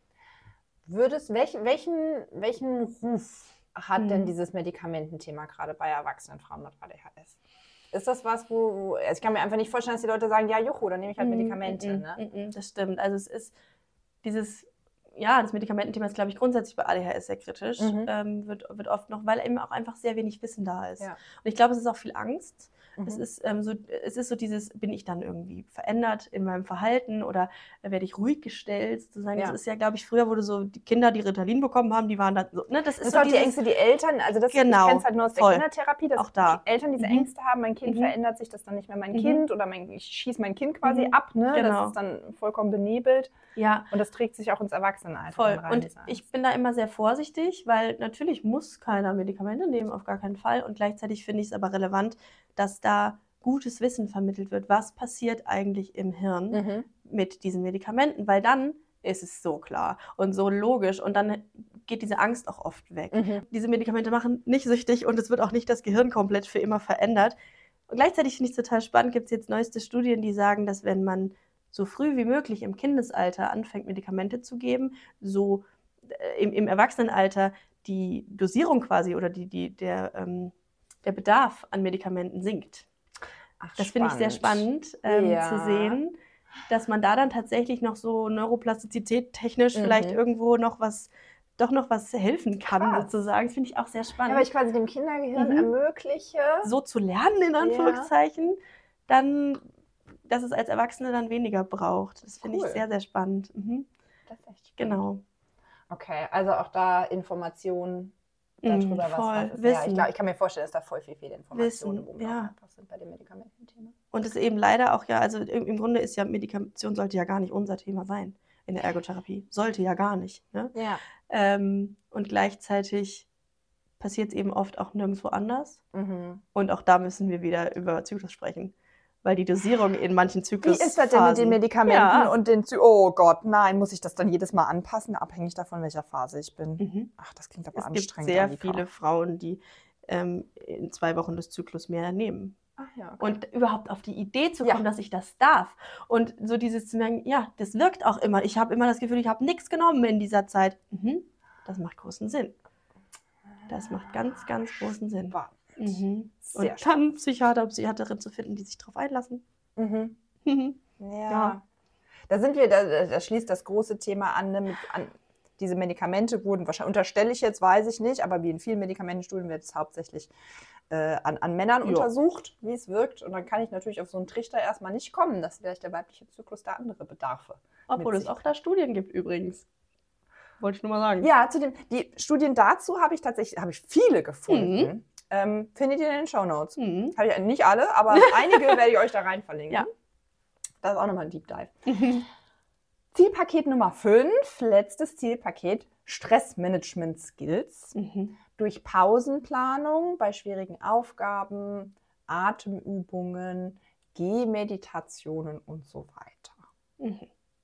Welchen Ruf hat denn dieses Medikamententhema gerade bei erwachsenen Frauen mit ADHS? Ist das was, wo also ich kann mir einfach nicht vorstellen, dass die Leute sagen, ja, juhu, dann nehme ich halt Medikamente. Ne? Das stimmt. Also es ist das Medikamententhema ist, glaube ich, grundsätzlich bei ADHS sehr kritisch. Wird oft noch, weil eben auch einfach sehr wenig Wissen da ist. Ja. Und ich glaube, es ist auch viel Angst. Es ist so dieses, bin ich dann irgendwie verändert in meinem Verhalten oder werde ich ruhig gestellt sozusagen. Ja. Das ist ja, glaube ich, früher wurde so, die Kinder, die Ritalin bekommen haben, die waren dann so, ne, das ist so auch die Ängste, die Eltern, also das, genau, ich kenne es halt nur aus der Kindertherapie, dass auch da. Die Eltern diese Ängste haben, mein Kind verändert sich, das ist dann nicht mehr mein Kind oder ich schieße mein Kind quasi ab, ne? Genau. Das ist dann vollkommen benebelt. Ja. Und das trägt sich auch ins Erwachsenenalter voll rein. Und ich bin da immer sehr vorsichtig, weil natürlich muss keiner Medikamente nehmen, auf gar keinen Fall. Und gleichzeitig finde ich es aber relevant, dass da gutes Wissen vermittelt wird, was passiert eigentlich im Hirn mit diesen Medikamenten, weil dann ist es so klar und so logisch und dann geht diese Angst auch oft weg. Diese Medikamente machen nicht süchtig und es wird auch nicht das Gehirn komplett für immer verändert. Und gleichzeitig finde ich es total spannend, gibt es jetzt neueste Studien, die sagen, dass wenn man so früh wie möglich im Kindesalter anfängt, Medikamente zu geben, so im Erwachsenenalter die Dosierung quasi oder der Bedarf an Medikamenten sinkt. Ach, das finde ich sehr spannend zu sehen. dass man da dann tatsächlich noch so Neuroplastizität technisch vielleicht irgendwo noch was helfen kann, sozusagen. Das finde ich auch sehr spannend. Ja, weil ich quasi dem Kindergehirn ermögliche, so zu lernen, in Anführungszeichen, dann, dass es als Erwachsene dann weniger braucht. Das finde ich sehr, sehr spannend. Das ist echt spannend. Genau. Okay, also auch da Informationen darüber, was ist. Ja, ich kann mir vorstellen, dass da voll viele Informationen einfach sind bei dem Medikamententhema. Und es ist eben leider auch also im Grunde ist ja Medikation sollte ja gar nicht unser Thema sein in der Ergotherapie. Sollte ja gar nicht. Ne? Ja. Und gleichzeitig passiert es eben oft auch nirgendwo anders. Und auch da müssen wir wieder über Zyklus sprechen. Weil die Dosierung in manchen Zyklus. Wie ist das denn mit den Medikamenten und den oh Gott, nein, muss ich das dann jedes Mal anpassen, abhängig davon, welcher Phase ich bin? Ach, das klingt aber anstrengend. Es gibt sehr viele Frauen, die in 2 Wochen des Zyklus mehr nehmen. Ach ja, okay. Und überhaupt auf die Idee zu kommen, dass ich das darf. Und so dieses zu merken, ja, das wirkt auch immer. Ich habe immer das Gefühl, ich habe nichts genommen in dieser Zeit. Das macht großen Sinn. Das macht ganz, ganz großen Sinn. Und dann Psychiater und Psychiaterin zu finden, die sich darauf einlassen. Ja. Da sind wir, da schließt das große Thema an, diese Medikamente wurden wahrscheinlich, unterstelle ich jetzt, weiß ich nicht, aber wie in vielen Medikamentenstudien wird es hauptsächlich an Männern untersucht, wie es wirkt. Und dann kann ich natürlich auf so einen Trichter erstmal nicht kommen, dass vielleicht der weibliche Zyklus da andere Bedarfe. Obwohl es auch da Studien gibt übrigens. Wollte ich nur mal sagen. Ja, die Studien dazu habe ich viele gefunden. Findet ihr in den Shownotes. Habe ich nicht alle, aber einige werde ich euch da rein verlinken. Ja. Das ist auch nochmal ein Deep Dive. Zielpaket Nummer 5, letztes Zielpaket, Stressmanagement-Skills. Durch Pausenplanung bei schwierigen Aufgaben, Atemübungen, Gehmeditationen und so weiter.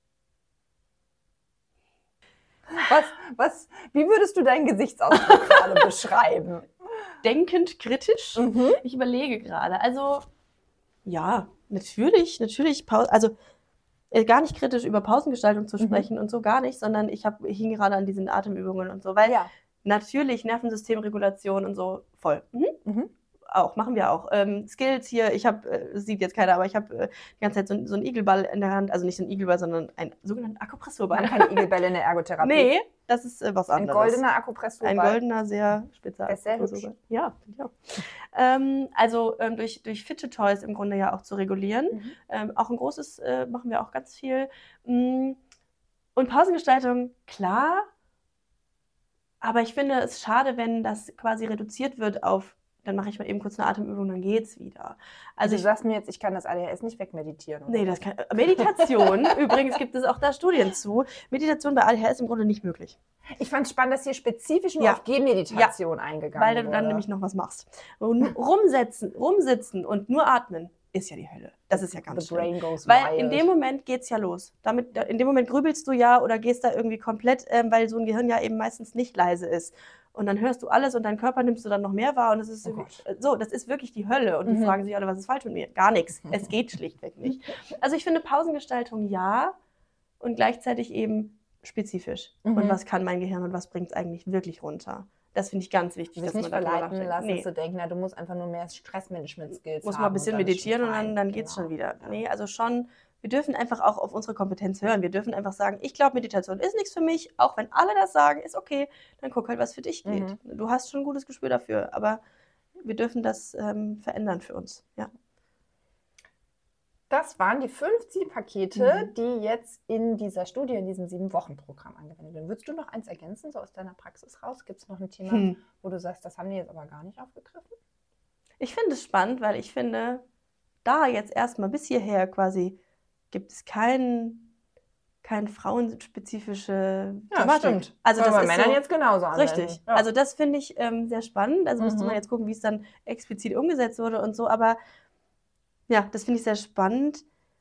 Wie würdest du deinen Gesichtsausdruck gerade beschreiben? Denkend kritisch. Ich überlege gerade. Also, ja, natürlich, also gar nicht kritisch über Pausengestaltung zu sprechen und so gar nicht, sondern ich hing gerade an diesen Atemübungen und so, weil natürlich Nervensystemregulation und so voll. Auch, machen wir auch. Skills hier, sieht jetzt keiner, aber ich habe die ganze Zeit so einen Igelball in der Hand, also nicht so ein Igelball, sondern einen sogenannten Akupressurball. Man keine Igelbälle in der Ergotherapie. Nee, das ist was anderes. Ein goldener Akupressurball. Ein goldener, sehr spitzer Akupressurball. Ja, finde ich auch. Also durch Fidget Toys im Grunde ja auch zu regulieren. Auch ein großes machen wir auch ganz viel. Und Pausengestaltung, klar, aber ich finde es schade, wenn das quasi reduziert wird auf dann mache ich mal eben kurz eine Atemübung, dann geht's wieder. Also du sagst mir jetzt, ich kann das ADHS nicht wegmeditieren. Oder? Nee, das kann. Meditation, übrigens gibt es auch da Studien zu. Meditation bei ADHS ist im Grunde nicht möglich. Ich fand es spannend, dass hier spezifisch nur auf Gehmeditation eingegangen wurde. Weil du dann nämlich noch was machst. Und rumsitzen und nur atmen ist ja die Hölle. Das ist ja ganz schlimm. Weil in dem Moment geht's ja los. In dem Moment grübelst du ja oder gehst da irgendwie komplett, weil so ein Gehirn ja eben meistens nicht leise ist. Und dann hörst du alles und deinen Körper nimmst du dann noch mehr wahr und das ist das ist wirklich die Hölle. Und die fragen sich alle, was ist falsch mit mir? Gar nichts. Es geht schlichtweg nicht. Also ich finde Pausengestaltung ja und gleichzeitig eben spezifisch. Und was kann mein Gehirn und was bringt es eigentlich wirklich runter? Das finde ich ganz wichtig. Dass man nicht verleiten lassen zu denken, du musst einfach nur mehr Stressmanagement-Skills haben. Muss mal ein bisschen meditieren und dann geht es schon wieder. Ja. Nee, also schon, wir dürfen einfach auch auf unsere Kompetenz hören. Wir dürfen einfach sagen, ich glaube, Meditation ist nichts für mich. Auch wenn alle das sagen, ist okay. Dann guck halt, was für dich geht. Du hast schon ein gutes Gespür dafür. Aber wir dürfen das verändern für uns. Ja. Das waren die 5 Zielpakete, die jetzt in dieser Studie, in diesem 7-Wochen-Programm angewendet werden. Würdest du noch eins ergänzen, so aus deiner Praxis raus? Gibt es noch ein Thema, wo du sagst, das haben die jetzt aber gar nicht aufgegriffen? Ich finde es spannend, weil ich finde, da jetzt erstmal bis hierher quasi gibt es kein frauenspezifische Thematik. Stimmt. Also das bei Männern jetzt genauso anwenden. Richtig. Ja. Also das finde ich sehr spannend. Also müsste man jetzt gucken, wie es dann explizit umgesetzt wurde und so, aber ja, das finde ich sehr spannend.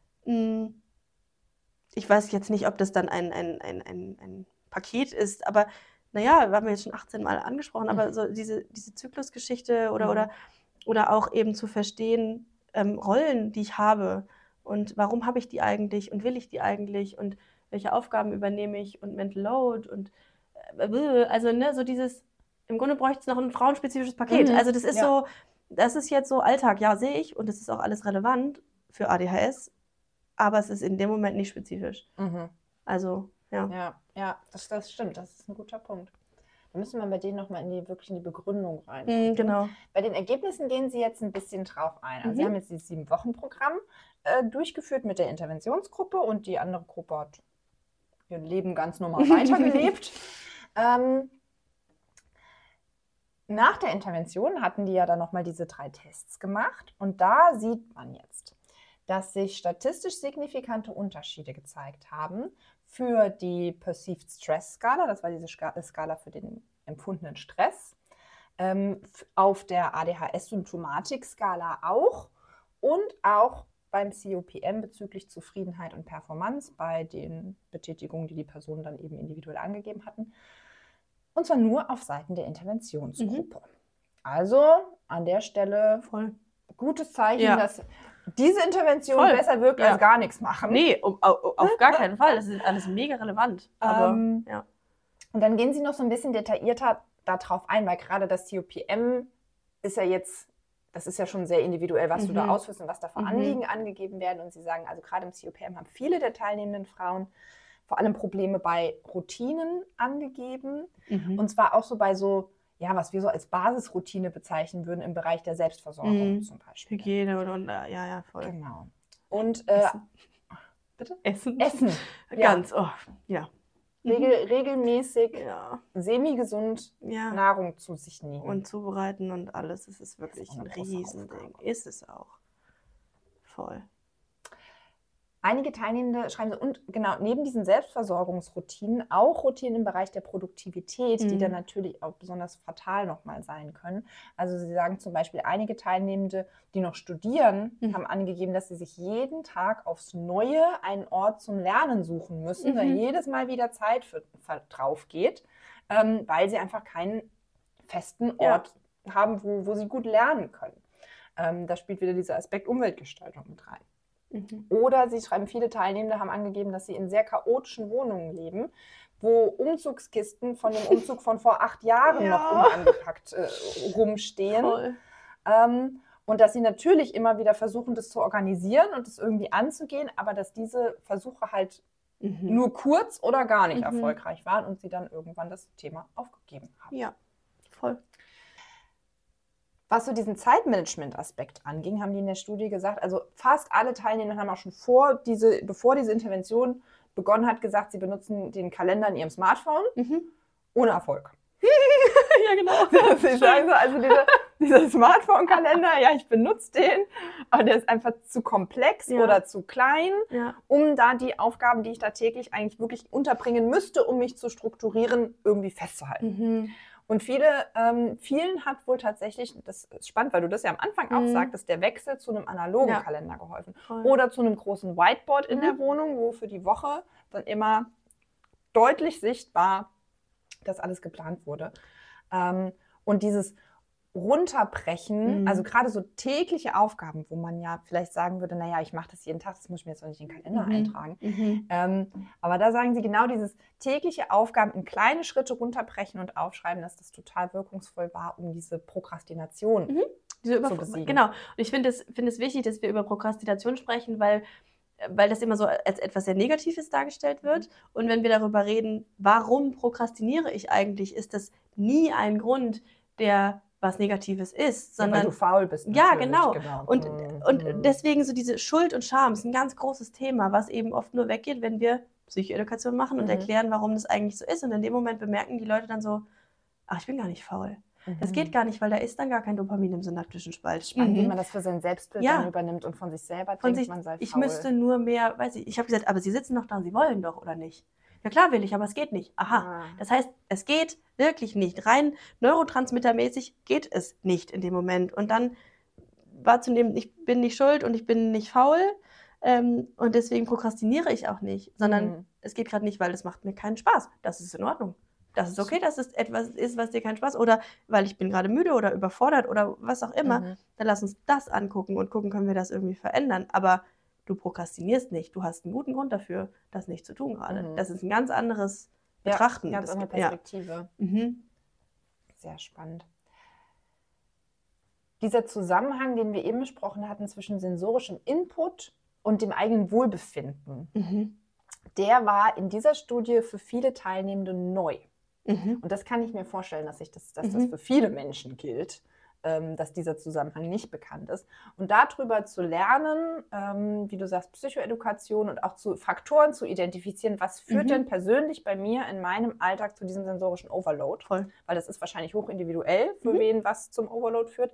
Ich weiß jetzt nicht, ob das dann ein Paket ist, aber naja, wir haben jetzt schon 18 Mal angesprochen, aber so diese Zyklusgeschichte oder auch eben zu verstehen, Rollen, die ich habe und warum habe ich die eigentlich und will ich die eigentlich und welche Aufgaben übernehme ich und Mental Load und also so dieses, im Grunde bräuchte es noch ein frauenspezifisches Paket. Also das ist so, das ist jetzt so Alltag, ja, sehe ich und das ist auch alles relevant für ADHS, aber es ist in dem Moment nicht spezifisch. Mhm. Also, ja. Ja, das stimmt. Das ist ein guter Punkt. Da müssen wir bei denen nochmal wirklich in die Begründung rein. Genau. Bei den Ergebnissen gehen Sie jetzt ein bisschen drauf ein. Also Sie haben jetzt dieses 7-Wochen-Programm durchgeführt mit der Interventionsgruppe und die andere Gruppe hat ihr Leben ganz normal weitergelebt. Nach der Intervention hatten die ja dann nochmal diese 3 Tests gemacht und da sieht man jetzt, dass sich statistisch signifikante Unterschiede gezeigt haben für die Perceived Stress Skala, das war diese Skala für den empfundenen Stress, auf der ADHS-Symptomatik-Skala auch und auch beim COPM bezüglich Zufriedenheit und Performance bei den Betätigungen, die die Personen dann eben individuell angegeben hatten. Und zwar nur auf Seiten der Interventionsgruppe. Also an der Stelle gutes Zeichen, dass diese Intervention besser wirkt als gar nichts machen. Nee, auf gar keinen Fall. Das ist alles mega relevant. Aber, Und dann gehen Sie noch so ein bisschen detaillierter darauf ein, weil gerade das COPM ist ja jetzt, das ist ja schon sehr individuell, was du da ausführst und was da für Anliegen angegeben werden. Und Sie sagen, also gerade im COPM haben viele der teilnehmenden Frauen vor allem Probleme bei Routinen angegeben. Und zwar auch so bei so, ja, was wir so als Basisroutine bezeichnen würden im Bereich der Selbstversorgung zum Beispiel. Hygiene oder ja, voll. Genau. Und bitte? Essen. Ganz, ja. Regelmäßig, semi-gesund Nahrung zu sich nehmen. Und zubereiten und alles. Es ist wirklich ein Riesending. Ist es auch. Voll. Einige Teilnehmende schreiben so, und genau, neben diesen Selbstversorgungsroutinen auch Routinen im Bereich der Produktivität, die dann natürlich auch besonders fatal nochmal sein können. Also sie sagen zum Beispiel, einige Teilnehmende, die noch studieren, haben angegeben, dass sie sich jeden Tag aufs Neue einen Ort zum Lernen suchen müssen, da jedes Mal wieder Zeit drauf geht, weil sie einfach keinen festen Ort haben, wo sie gut lernen können. Da spielt wieder dieser Aspekt Umweltgestaltung mit rein. Oder sie schreiben, viele Teilnehmende haben angegeben, dass sie in sehr chaotischen Wohnungen leben, wo Umzugskisten von dem Umzug von vor 8 Jahren noch unangepackt rumstehen. Und dass sie natürlich immer wieder versuchen, das zu organisieren und das irgendwie anzugehen, aber dass diese Versuche halt nur kurz oder gar nicht erfolgreich waren und sie dann irgendwann das Thema aufgegeben haben. Ja, voll. Was so diesen Zeitmanagement-Aspekt anging, haben die in der Studie gesagt, also fast alle Teilnehmer haben auch schon bevor diese Intervention begonnen hat, gesagt, sie benutzen den Kalender in ihrem Smartphone ohne Erfolg. Ja, genau. Sie sagen so, also dieser Smartphone-Kalender, ja, ich benutze den, aber der ist einfach zu komplex oder zu klein, um da die Aufgaben, die ich da täglich eigentlich wirklich unterbringen müsste, um mich zu strukturieren, irgendwie festzuhalten. Und vielen hat wohl tatsächlich, das ist spannend, weil du das ja am Anfang auch sagtest, der Wechsel zu einem analogen Kalender geholfen. Oder zu einem großen Whiteboard in der Wohnung, wo für die Woche dann immer deutlich sichtbar das alles geplant wurde. Und dieses Runterbrechen, also gerade so tägliche Aufgaben, wo man ja vielleicht sagen würde, naja, ich mache das jeden Tag, das muss ich mir jetzt noch nicht in den Kalender eintragen. Aber da sagen sie genau dieses tägliche Aufgaben in kleine Schritte runterbrechen und aufschreiben, dass das total wirkungsvoll war, um diese Prokrastination zu besiegen. Genau. Und ich finde es wichtig, dass wir über Prokrastination sprechen, weil das immer so als etwas sehr Negatives dargestellt wird. Und wenn wir darüber reden, warum prokrastiniere ich eigentlich, ist das nie ein Grund, der was Negatives ist, sondern weil du faul bist. Ja, genau. Und deswegen so diese Schuld und Scham ist ein ganz großes Thema, was eben oft nur weggeht, wenn wir Psychoedukation machen und erklären, warum das eigentlich so ist. Und in dem Moment bemerken die Leute dann so, ach, ich bin gar nicht faul. Das geht gar nicht, weil da ist dann gar kein Dopamin im synaptischen Spalt. Spannend, wie man das für sein Selbstbild dann übernimmt und von sich selber denkt, man sei faul. Ich müsste nur mehr, weiß ich habe gesagt, aber Sie sitzen doch da, Sie wollen doch, oder nicht? Ja klar will ich, aber es geht nicht. Aha, das heißt, es geht wirklich nicht. Rein neurotransmittermäßig geht es nicht in dem Moment. Und dann wahrzunehmen, ich bin nicht schuld und ich bin nicht faul und deswegen prokrastiniere ich auch nicht, sondern es geht gerade nicht, weil es macht mir keinen Spaß. Das ist in Ordnung. Das ist okay, dass es etwas ist, was dir keinen Spaß oder weil ich bin gerade müde oder überfordert oder was auch immer. Dann lass uns das angucken und gucken, können wir das irgendwie verändern. Aber du prokrastinierst nicht. Du hast einen guten Grund dafür, das nicht zu tun gerade. Das ist ein ganz anderes Betrachten. Ja, ganz andere Perspektive. Sehr spannend. Dieser Zusammenhang, den wir eben besprochen hatten zwischen sensorischem Input und dem eigenen Wohlbefinden, der war in dieser Studie für viele Teilnehmende neu. Und das kann ich mir vorstellen, dass das für viele Menschen gilt, dass dieser Zusammenhang nicht bekannt ist. Und darüber zu lernen, wie du sagst, Psychoedukation und auch zu Faktoren zu identifizieren, was führt denn persönlich bei mir in meinem Alltag zu diesem sensorischen Overload? Voll. Weil das ist wahrscheinlich hochindividuell, für wen was zum Overload führt.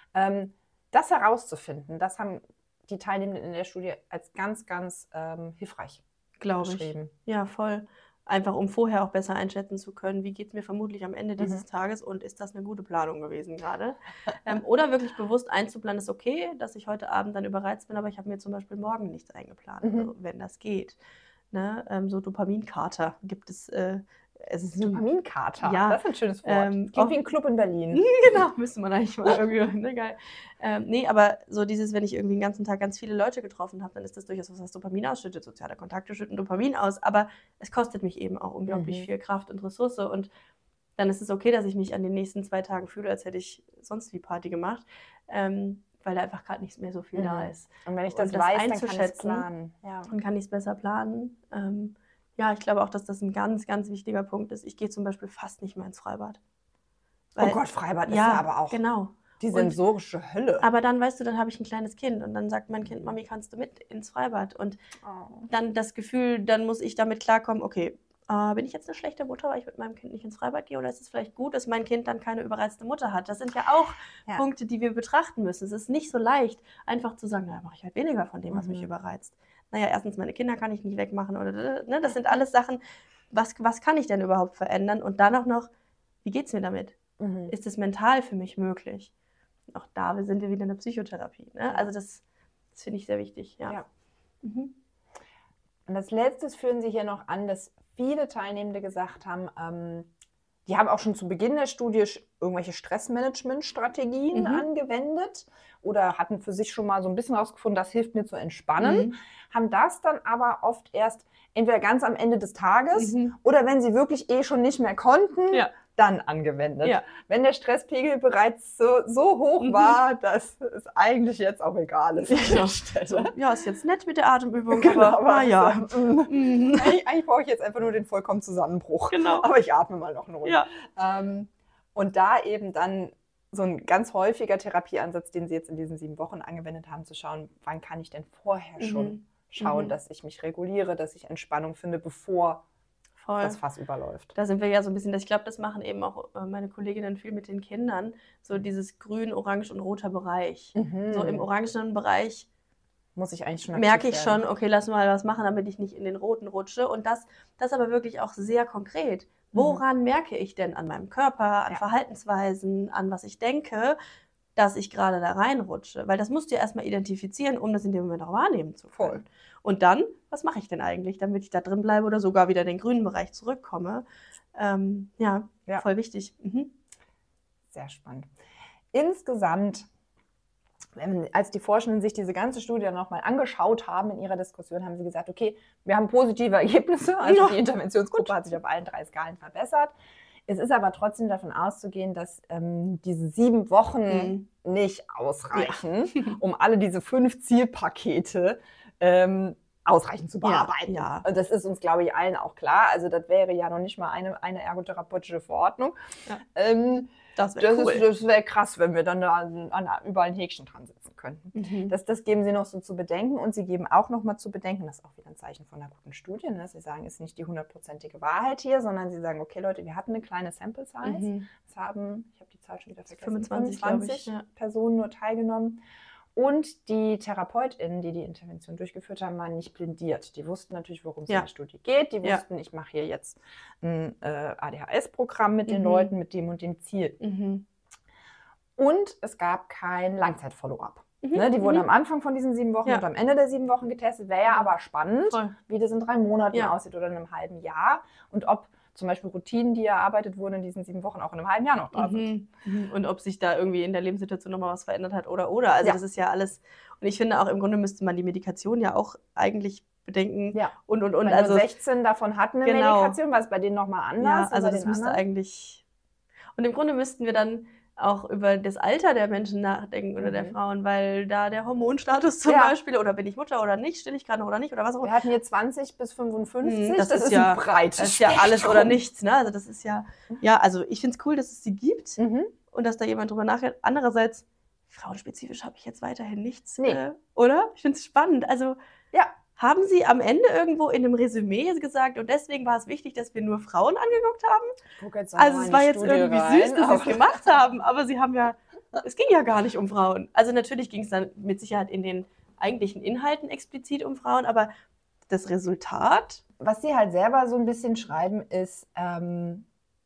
Das herauszufinden, das haben die Teilnehmenden in der Studie als ganz, ganz hilfreich beschrieben. Ja, voll. Einfach um vorher auch besser einschätzen zu können, wie geht es mir vermutlich am Ende dieses Tages und ist das eine gute Planung gewesen gerade. Oder wirklich bewusst einzuplanen, ist okay, dass ich heute Abend dann überreizt bin, aber ich habe mir zum Beispiel morgen nichts eingeplant, also, wenn das geht. Ne? So Dopaminkater gibt es. Es ist Dopaminkater, ja, das ist ein schönes Wort. Klingt wie ein Club in Berlin. Genau, müsste man eigentlich mal irgendwie, ne, geil. Nee, aber so dieses, wenn ich irgendwie den ganzen Tag ganz viele Leute getroffen habe, dann ist das durchaus was, was Dopamin ausschüttet. Soziale Kontakte schütten Dopamin aus, aber es kostet mich eben auch unglaublich viel Kraft und Ressource und dann ist es okay, dass ich mich an den nächsten 2 Tagen fühle, als hätte ich sonst wie Party gemacht, weil da einfach gerade nicht mehr so viel da ist. Und wenn ich das weiß, dann kann ich es planen. Ja. Dann kann ich es besser planen. Ja, ich glaube auch, dass das ein ganz, ganz wichtiger Punkt ist. Ich gehe zum Beispiel fast nicht mehr ins Freibad. Weil, oh Gott, Freibad ist ja aber auch die sensorische Hölle. Aber dann, weißt du, dann habe ich ein kleines Kind und dann sagt mein Kind, Mami, kannst du mit ins Freibad? Und dann das Gefühl, dann muss ich damit klarkommen, okay, bin ich jetzt eine schlechte Mutter, weil ich mit meinem Kind nicht ins Freibad gehe? Oder ist es vielleicht gut, dass mein Kind dann keine überreizte Mutter hat? Das sind ja auch Punkte, die wir betrachten müssen. Es ist nicht so leicht, einfach zu sagen, naja, mache ich halt weniger von dem, was mich überreizt. Naja, erstens, meine Kinder kann ich nicht wegmachen. Oder, ne? Das sind alles Sachen, was kann ich denn überhaupt verändern? Und dann auch noch, wie geht es mir damit? Ist es mental für mich möglich? Auch da sind wir wieder in der Psychotherapie. Ne? Also das finde ich sehr wichtig. Ja. Und als letztes führen Sie hier noch an, dass viele Teilnehmende gesagt haben, die haben auch schon zu Beginn der Studie irgendwelche Stressmanagement-Strategien angewendet oder hatten für sich schon mal so ein bisschen rausgefunden, das hilft mir zu entspannen, haben das dann aber oft erst entweder ganz am Ende des Tages oder wenn sie wirklich schon nicht mehr konnten, dann angewendet. Ja. Wenn der Stresspegel bereits so hoch war, dass es eigentlich jetzt auch egal ist. Ja, ist jetzt nett mit der Atemübung, aber ja. Eigentlich brauche ich jetzt einfach nur den vollkommenen Zusammenbruch. Genau. Aber ich atme mal noch eine Runde. Ja. Und da eben dann so ein ganz häufiger Therapieansatz, den Sie jetzt in diesen 7 Wochen angewendet haben, zu schauen, wann kann ich denn vorher schon schauen, dass ich mich reguliere, dass ich Entspannung finde, bevor das Fass überläuft. Da sind wir ja so ein bisschen, ich glaube, das machen eben auch meine Kolleginnen viel mit den Kindern, so dieses grün, orange und roter Bereich. So im orangenen Bereich muss ich eigentlich schon merke ich schon, okay, lass mal was machen, damit ich nicht in den roten rutsche. Und das aber wirklich auch sehr konkret. Woran merke ich denn an meinem Körper, an Verhaltensweisen, an was ich denke, dass ich gerade da reinrutsche? Weil das musst du ja erstmal identifizieren, um das in dem Moment auch wahrnehmen zu können. Voll. Und dann, was mache ich denn eigentlich, damit ich da drin bleibe oder sogar wieder in den grünen Bereich zurückkomme? Voll wichtig. Sehr spannend. Insgesamt, als die Forschenden sich diese ganze Studie nochmal angeschaut haben in ihrer Diskussion, haben sie gesagt, okay, wir haben positive Ergebnisse, also die Interventionsgruppe hat sich auf allen 3 Skalen verbessert. Es ist aber trotzdem davon auszugehen, dass diese 7 Wochen nicht ausreichen, um alle diese 5 Zielpakete ausreichend zu bearbeiten. Ja. Und das ist uns, glaube ich, allen auch klar. Also das wäre ja noch nicht mal eine ergotherapeutische Verordnung. Ja. Das wäre krass, wenn wir dann da überall ein Häkchen dran setzen könnten. Das geben Sie noch so zu bedenken und Sie geben auch noch mal zu bedenken, das ist auch wieder ein Zeichen von einer guten Studie, ne? Sie sagen, es ist nicht die 100%ige Wahrheit hier, sondern Sie sagen, okay Leute, wir hatten eine kleine Sample Size. Es haben, ich habe die Zahl schon wieder vergessen, 25 Personen nur teilgenommen. Und die TherapeutInnen, die Intervention durchgeführt haben, waren nicht blindiert. Die wussten natürlich, worum es in der Studie geht. Die wussten, ich mache hier jetzt ein ADHS-Programm mit den Leuten mit dem und dem Ziel. Und es gab kein Langzeit-Follow-up. Ne, die wurden am Anfang von diesen 7 Wochen und am Ende der 7 Wochen getestet. Wäre ja aber spannend, wie das in 3 Monaten aussieht oder in einem halben Jahr. Und ob zum Beispiel Routinen, die erarbeitet wurden in diesen 7 Wochen, auch in einem halben Jahr noch da sind. Und ob sich da irgendwie in der Lebenssituation nochmal was verändert hat oder. Also das ist ja alles. Und ich finde auch, im Grunde müsste man die Medikation ja auch eigentlich bedenken. Ja. Und. Weil Also 16 davon hatten eine Medikation, war es bei denen nochmal anders. Ja, also das müsste eigentlich. Und im Grunde müssten wir dann auch über das Alter der Menschen nachdenken oder der Frauen, weil da der Hormonstatus zum Beispiel, oder bin ich Mutter oder nicht, still ich gerade oder nicht, oder was auch immer. Wir hatten hier 20 bis 55, das ist ja ein breites Das ist ja alles oder nichts, ne? Also das ist ja, also ich finde es cool, dass es sie gibt und dass da jemand drüber nachdenkt. Andererseits, frauenspezifisch habe ich jetzt weiterhin nichts, oder? Ich finde es spannend. Also, haben Sie am Ende irgendwo in einem Resümee gesagt, und deswegen war es wichtig, dass wir nur Frauen angeguckt haben? Ich gucke jetzt also es war jetzt irgendwie süß, dass Sie es gemacht haben, aber Sie haben es ging ja gar nicht um Frauen. Also natürlich ging es dann mit Sicherheit in den eigentlichen Inhalten explizit um Frauen, aber das Resultat... Was Sie halt selber so ein bisschen schreiben, ist gerade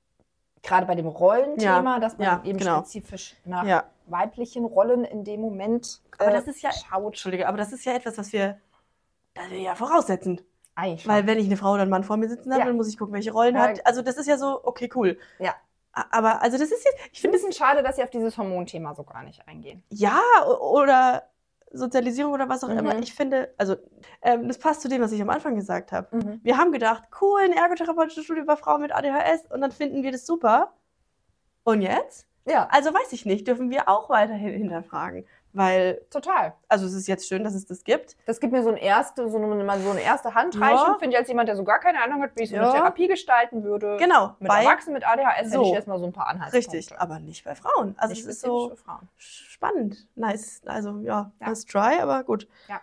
bei dem Rollenthema, dass man eben spezifisch nach weiblichen Rollen in dem Moment aber das ist schaut. Entschuldige, aber das ist ja etwas, was wir voraussetzen. Eigentlich weil wenn ich eine Frau oder einen Mann vor mir sitzen habe, dann muss ich gucken, welche Rollen hat. Also das ist ja so, okay, cool. Ja. Aber also das ist jetzt... Ich finde es ein bisschen schade, dass Sie auf dieses Hormonthema so gar nicht eingehen. Ja, oder Sozialisierung oder was auch immer. Ich finde, also das passt zu dem, was ich am Anfang gesagt habe. Wir haben gedacht, cool, eine ergotherapeutische Studie über Frauen mit ADHS und dann finden wir das super. Und jetzt? Ja. Also weiß ich nicht, dürfen wir auch weiterhin hinterfragen. Weil, total. Also es ist jetzt schön, dass es das gibt. Das gibt mir so eine erste Handreichung. Finde ich als jemand, der so gar keine Ahnung hat, wie ich so eine Therapie gestalten würde. Genau. Mit Erwachsenen mit ADHS hätte ich erstmal so ein paar Anhaltspunkte. Richtig, aber nicht bei Frauen. Also es ist so spannend. Nice. Also nice try, aber gut. Ja.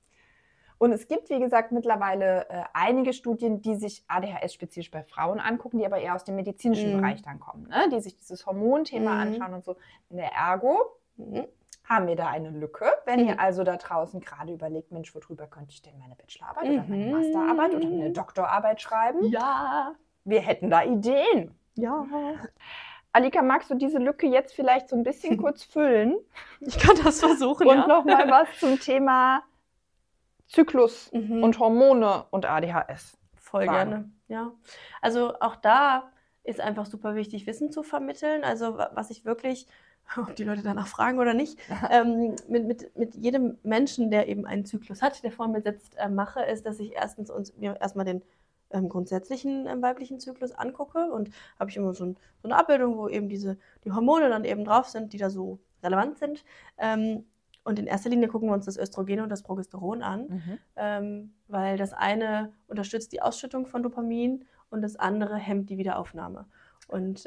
Und es gibt, wie gesagt, mittlerweile einige Studien, die sich ADHS-spezifisch bei Frauen angucken, die aber eher aus dem medizinischen Bereich dann kommen, ne? Die sich dieses Hormonthema anschauen und so. In der Ergo haben wir da eine Lücke. Wenn ihr also da draußen gerade überlegt, Mensch, worüber könnte ich denn meine Bachelorarbeit oder meine Masterarbeit oder meine Doktorarbeit schreiben? Ja. Wir hätten da Ideen. Ja. Alika, magst du diese Lücke jetzt vielleicht so ein bisschen kurz füllen? Ich kann das versuchen, und nochmal was zum Thema Zyklus und Hormone und ADHS. Voll gerne, ja. Also auch da ist einfach super wichtig, Wissen zu vermitteln. Also was ich wirklich, ob die Leute danach fragen oder nicht, mit jedem Menschen, der eben einen Zyklus hat, der vor mir sitzt, mache, ist, dass ich mir erstmal den grundsätzlichen weiblichen Zyklus angucke und habe ich immer so eine Abbildung, wo eben die Hormone dann eben drauf sind, die da so relevant sind. Und in erster Linie gucken wir uns das Östrogen und das Progesteron an, weil das eine unterstützt die Ausschüttung von Dopamin und das andere hemmt die Wiederaufnahme. Und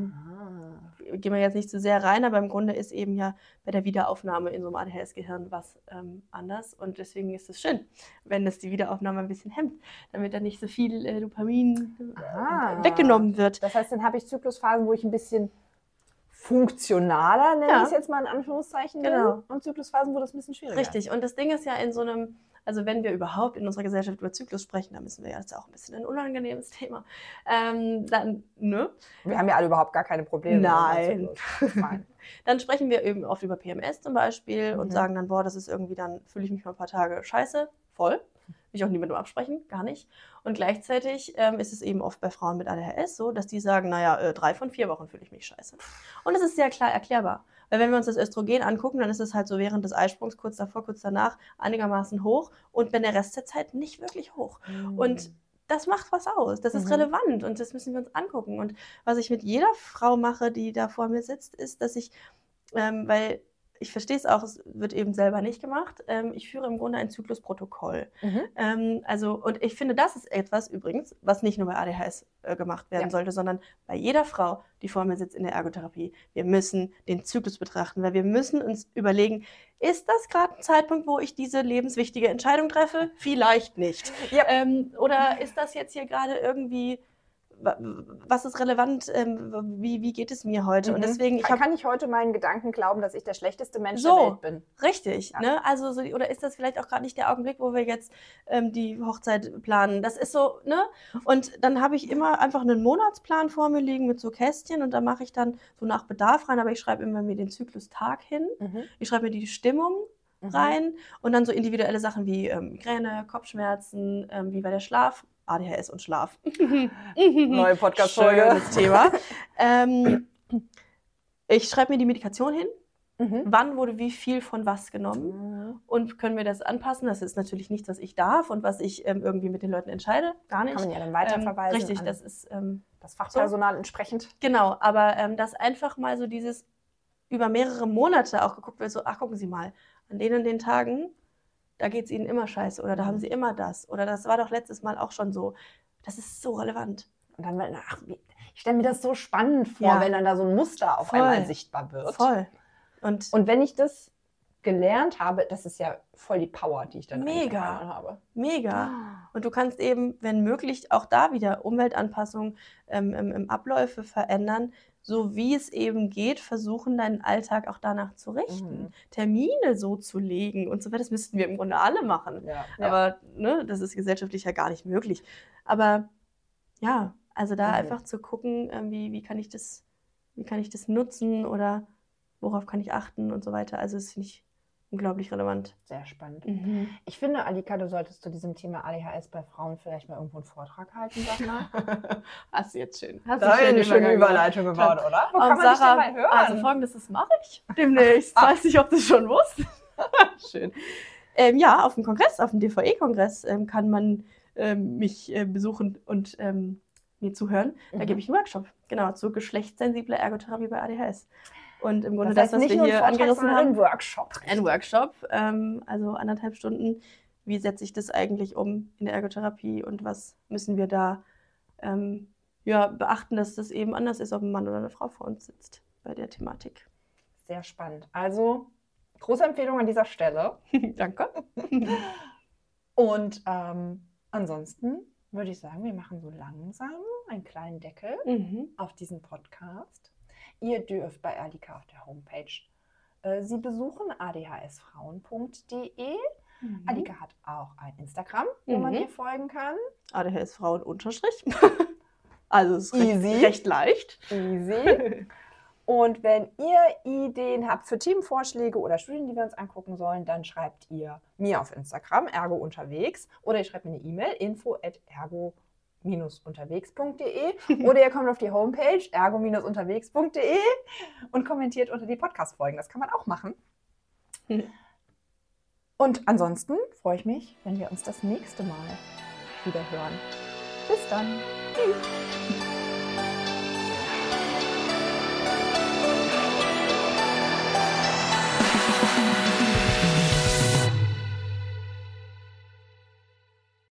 gehen wir jetzt nicht zu sehr rein, aber im Grunde ist eben ja bei der Wiederaufnahme in so einem ADHS-Gehirn was anders. Und deswegen ist es schön, wenn das die Wiederaufnahme ein bisschen hemmt, damit dann nicht so viel Dopamin weggenommen wird. Das heißt, dann habe ich Zyklusphasen, wo ich ein bisschen funktionaler, nenne ich es jetzt mal in Anführungszeichen, und Zyklusphasen, wo das ein bisschen schwieriger ist. Richtig, und das Ding ist ja in so einem, also wenn wir überhaupt in unserer Gesellschaft über Zyklus sprechen, dann müssen wir ja, das ist auch ein bisschen ein unangenehmes Thema, dann, ne? Wir haben ja alle überhaupt gar keine Probleme. Nein. Dann sprechen wir eben oft über PMS zum Beispiel und sagen dann, das ist irgendwie, dann fühle ich mich mal ein paar Tage scheiße, voll. Will ich auch nie mit dem absprechen, gar nicht. Und gleichzeitig ist es eben oft bei Frauen mit ADHS so, dass die sagen, 3 von 4 Wochen fühle ich mich scheiße. Und das ist sehr klar erklärbar. Weil wenn wir uns das Östrogen angucken, dann ist es halt so während des Eisprungs, kurz davor, kurz danach, einigermaßen hoch und wenn der Rest der Zeit nicht wirklich hoch. Und das macht was aus, das ist relevant und das müssen wir uns angucken. Und was ich mit jeder Frau mache, die da vor mir sitzt, ist, dass ich, weil ich verstehe es auch, es wird eben selber nicht gemacht. Ich führe im Grunde ein Zyklusprotokoll. Und ich finde, das ist etwas übrigens, was nicht nur bei ADHS gemacht werden sollte, sondern bei jeder Frau, die vor mir sitzt in der Ergotherapie. Wir müssen den Zyklus betrachten, weil wir müssen uns überlegen, ist das gerade ein Zeitpunkt, wo ich diese lebenswichtige Entscheidung treffe? Vielleicht nicht. Ja. Oder ist das jetzt hier gerade irgendwie... Was ist relevant, wie geht es mir heute? Und deswegen, kann ich heute meinen Gedanken glauben, dass ich der schlechteste Mensch der Welt bin? Richtig, ne? Also oder ist das vielleicht auch gerade nicht der Augenblick, wo wir jetzt die Hochzeit planen? Das ist so, ne? Und dann habe ich immer einfach einen Monatsplan vor mir liegen mit so Kästchen und da mache ich dann so nach Bedarf rein, aber ich schreibe immer mir den Zyklustag hin. Ich schreibe mir die Stimmung rein und dann so individuelle Sachen wie Migräne, Kopfschmerzen, wie war der Schlaf, ADHS und Schlaf. Neue Podcast-Folge. Schönes Thema. Ich schreibe mir die Medikation hin. Wann wurde wie viel von was genommen? Und können wir das anpassen? Das ist natürlich nichts, was ich darf und was ich irgendwie mit den Leuten entscheide. Gar nicht. Kann man ja dann weiterverweisen. Richtig, das ist das Fachpersonal entsprechend. Genau, aber das einfach mal so dieses, über mehrere Monate auch geguckt wird, so, ach, gucken Sie mal, an den und den Tagen, da geht es Ihnen immer scheiße oder da haben Sie immer das oder das war doch letztes Mal auch schon so. Das ist so relevant. Und dann, ich stelle mir das so spannend vor, wenn dann da so ein Muster auf einmal sichtbar wird. Voll. Und wenn ich das gelernt habe, das ist ja voll die Power, die ich dann habe. Mega. Und du kannst eben, wenn möglich, auch da wieder Umweltanpassungen im Abläufe verändern, so wie es eben geht, versuchen, deinen Alltag auch danach zu richten. Termine so zu legen und so weiter. Das müssten wir im Grunde alle machen. Ja. Aber das ist gesellschaftlich ja gar nicht möglich. Aber ja, also da einfach zu gucken, wie kann ich das nutzen oder worauf kann ich achten und so weiter. Also das finde ich unglaublich relevant. Sehr spannend. Ich finde, Alika, du solltest zu diesem Thema ADHS bei Frauen vielleicht mal irgendwo einen Vortrag halten, sag mal. Hast du jetzt schön. Da eine schöne Überleitung gebaut, oder? Wo kann man dich denn mal hören? Also Folgendes, das mache ich demnächst. Weiß nicht, ob du es schon wusstest. Schön. Ja, auf dem Kongress, auf dem DVE-Kongress kann man mich besuchen und mir zuhören. Da gebe ich einen Workshop, genau, zur geschlechtssensibler Ergotherapie bei ADHS. Und im Grunde das, was wir hier angerissen haben, ein Workshop, also 1,5 Stunden. Wie setze ich das eigentlich um in der Ergotherapie und was müssen wir da beachten, dass das eben anders ist, ob ein Mann oder eine Frau vor uns sitzt bei der Thematik. Sehr spannend. Also große Empfehlung an dieser Stelle. Danke. Und ansonsten würde ich sagen, wir machen so langsam einen kleinen Deckel auf diesen Podcast. Ihr dürft bei Alika auf der Homepage sie besuchen, adhsfrauen.de. Alika hat auch ein Instagram, wo man ihr folgen kann. ADHSfrauen_. Also es ist recht leicht. Easy. Und wenn ihr Ideen habt für Themenvorschläge oder Studien, die wir uns angucken sollen, dann schreibt ihr mir auf Instagram, ergo_unterwegs, oder ihr schreibt mir eine E-Mail, info@ergo-unterwegs.de, oder ihr kommt auf die Homepage ergo-unterwegs.de und kommentiert unter die Podcast-Folgen. Das kann man auch machen. Und ansonsten freue ich mich, wenn wir uns das nächste Mal wieder hören. Bis dann. Tschüss.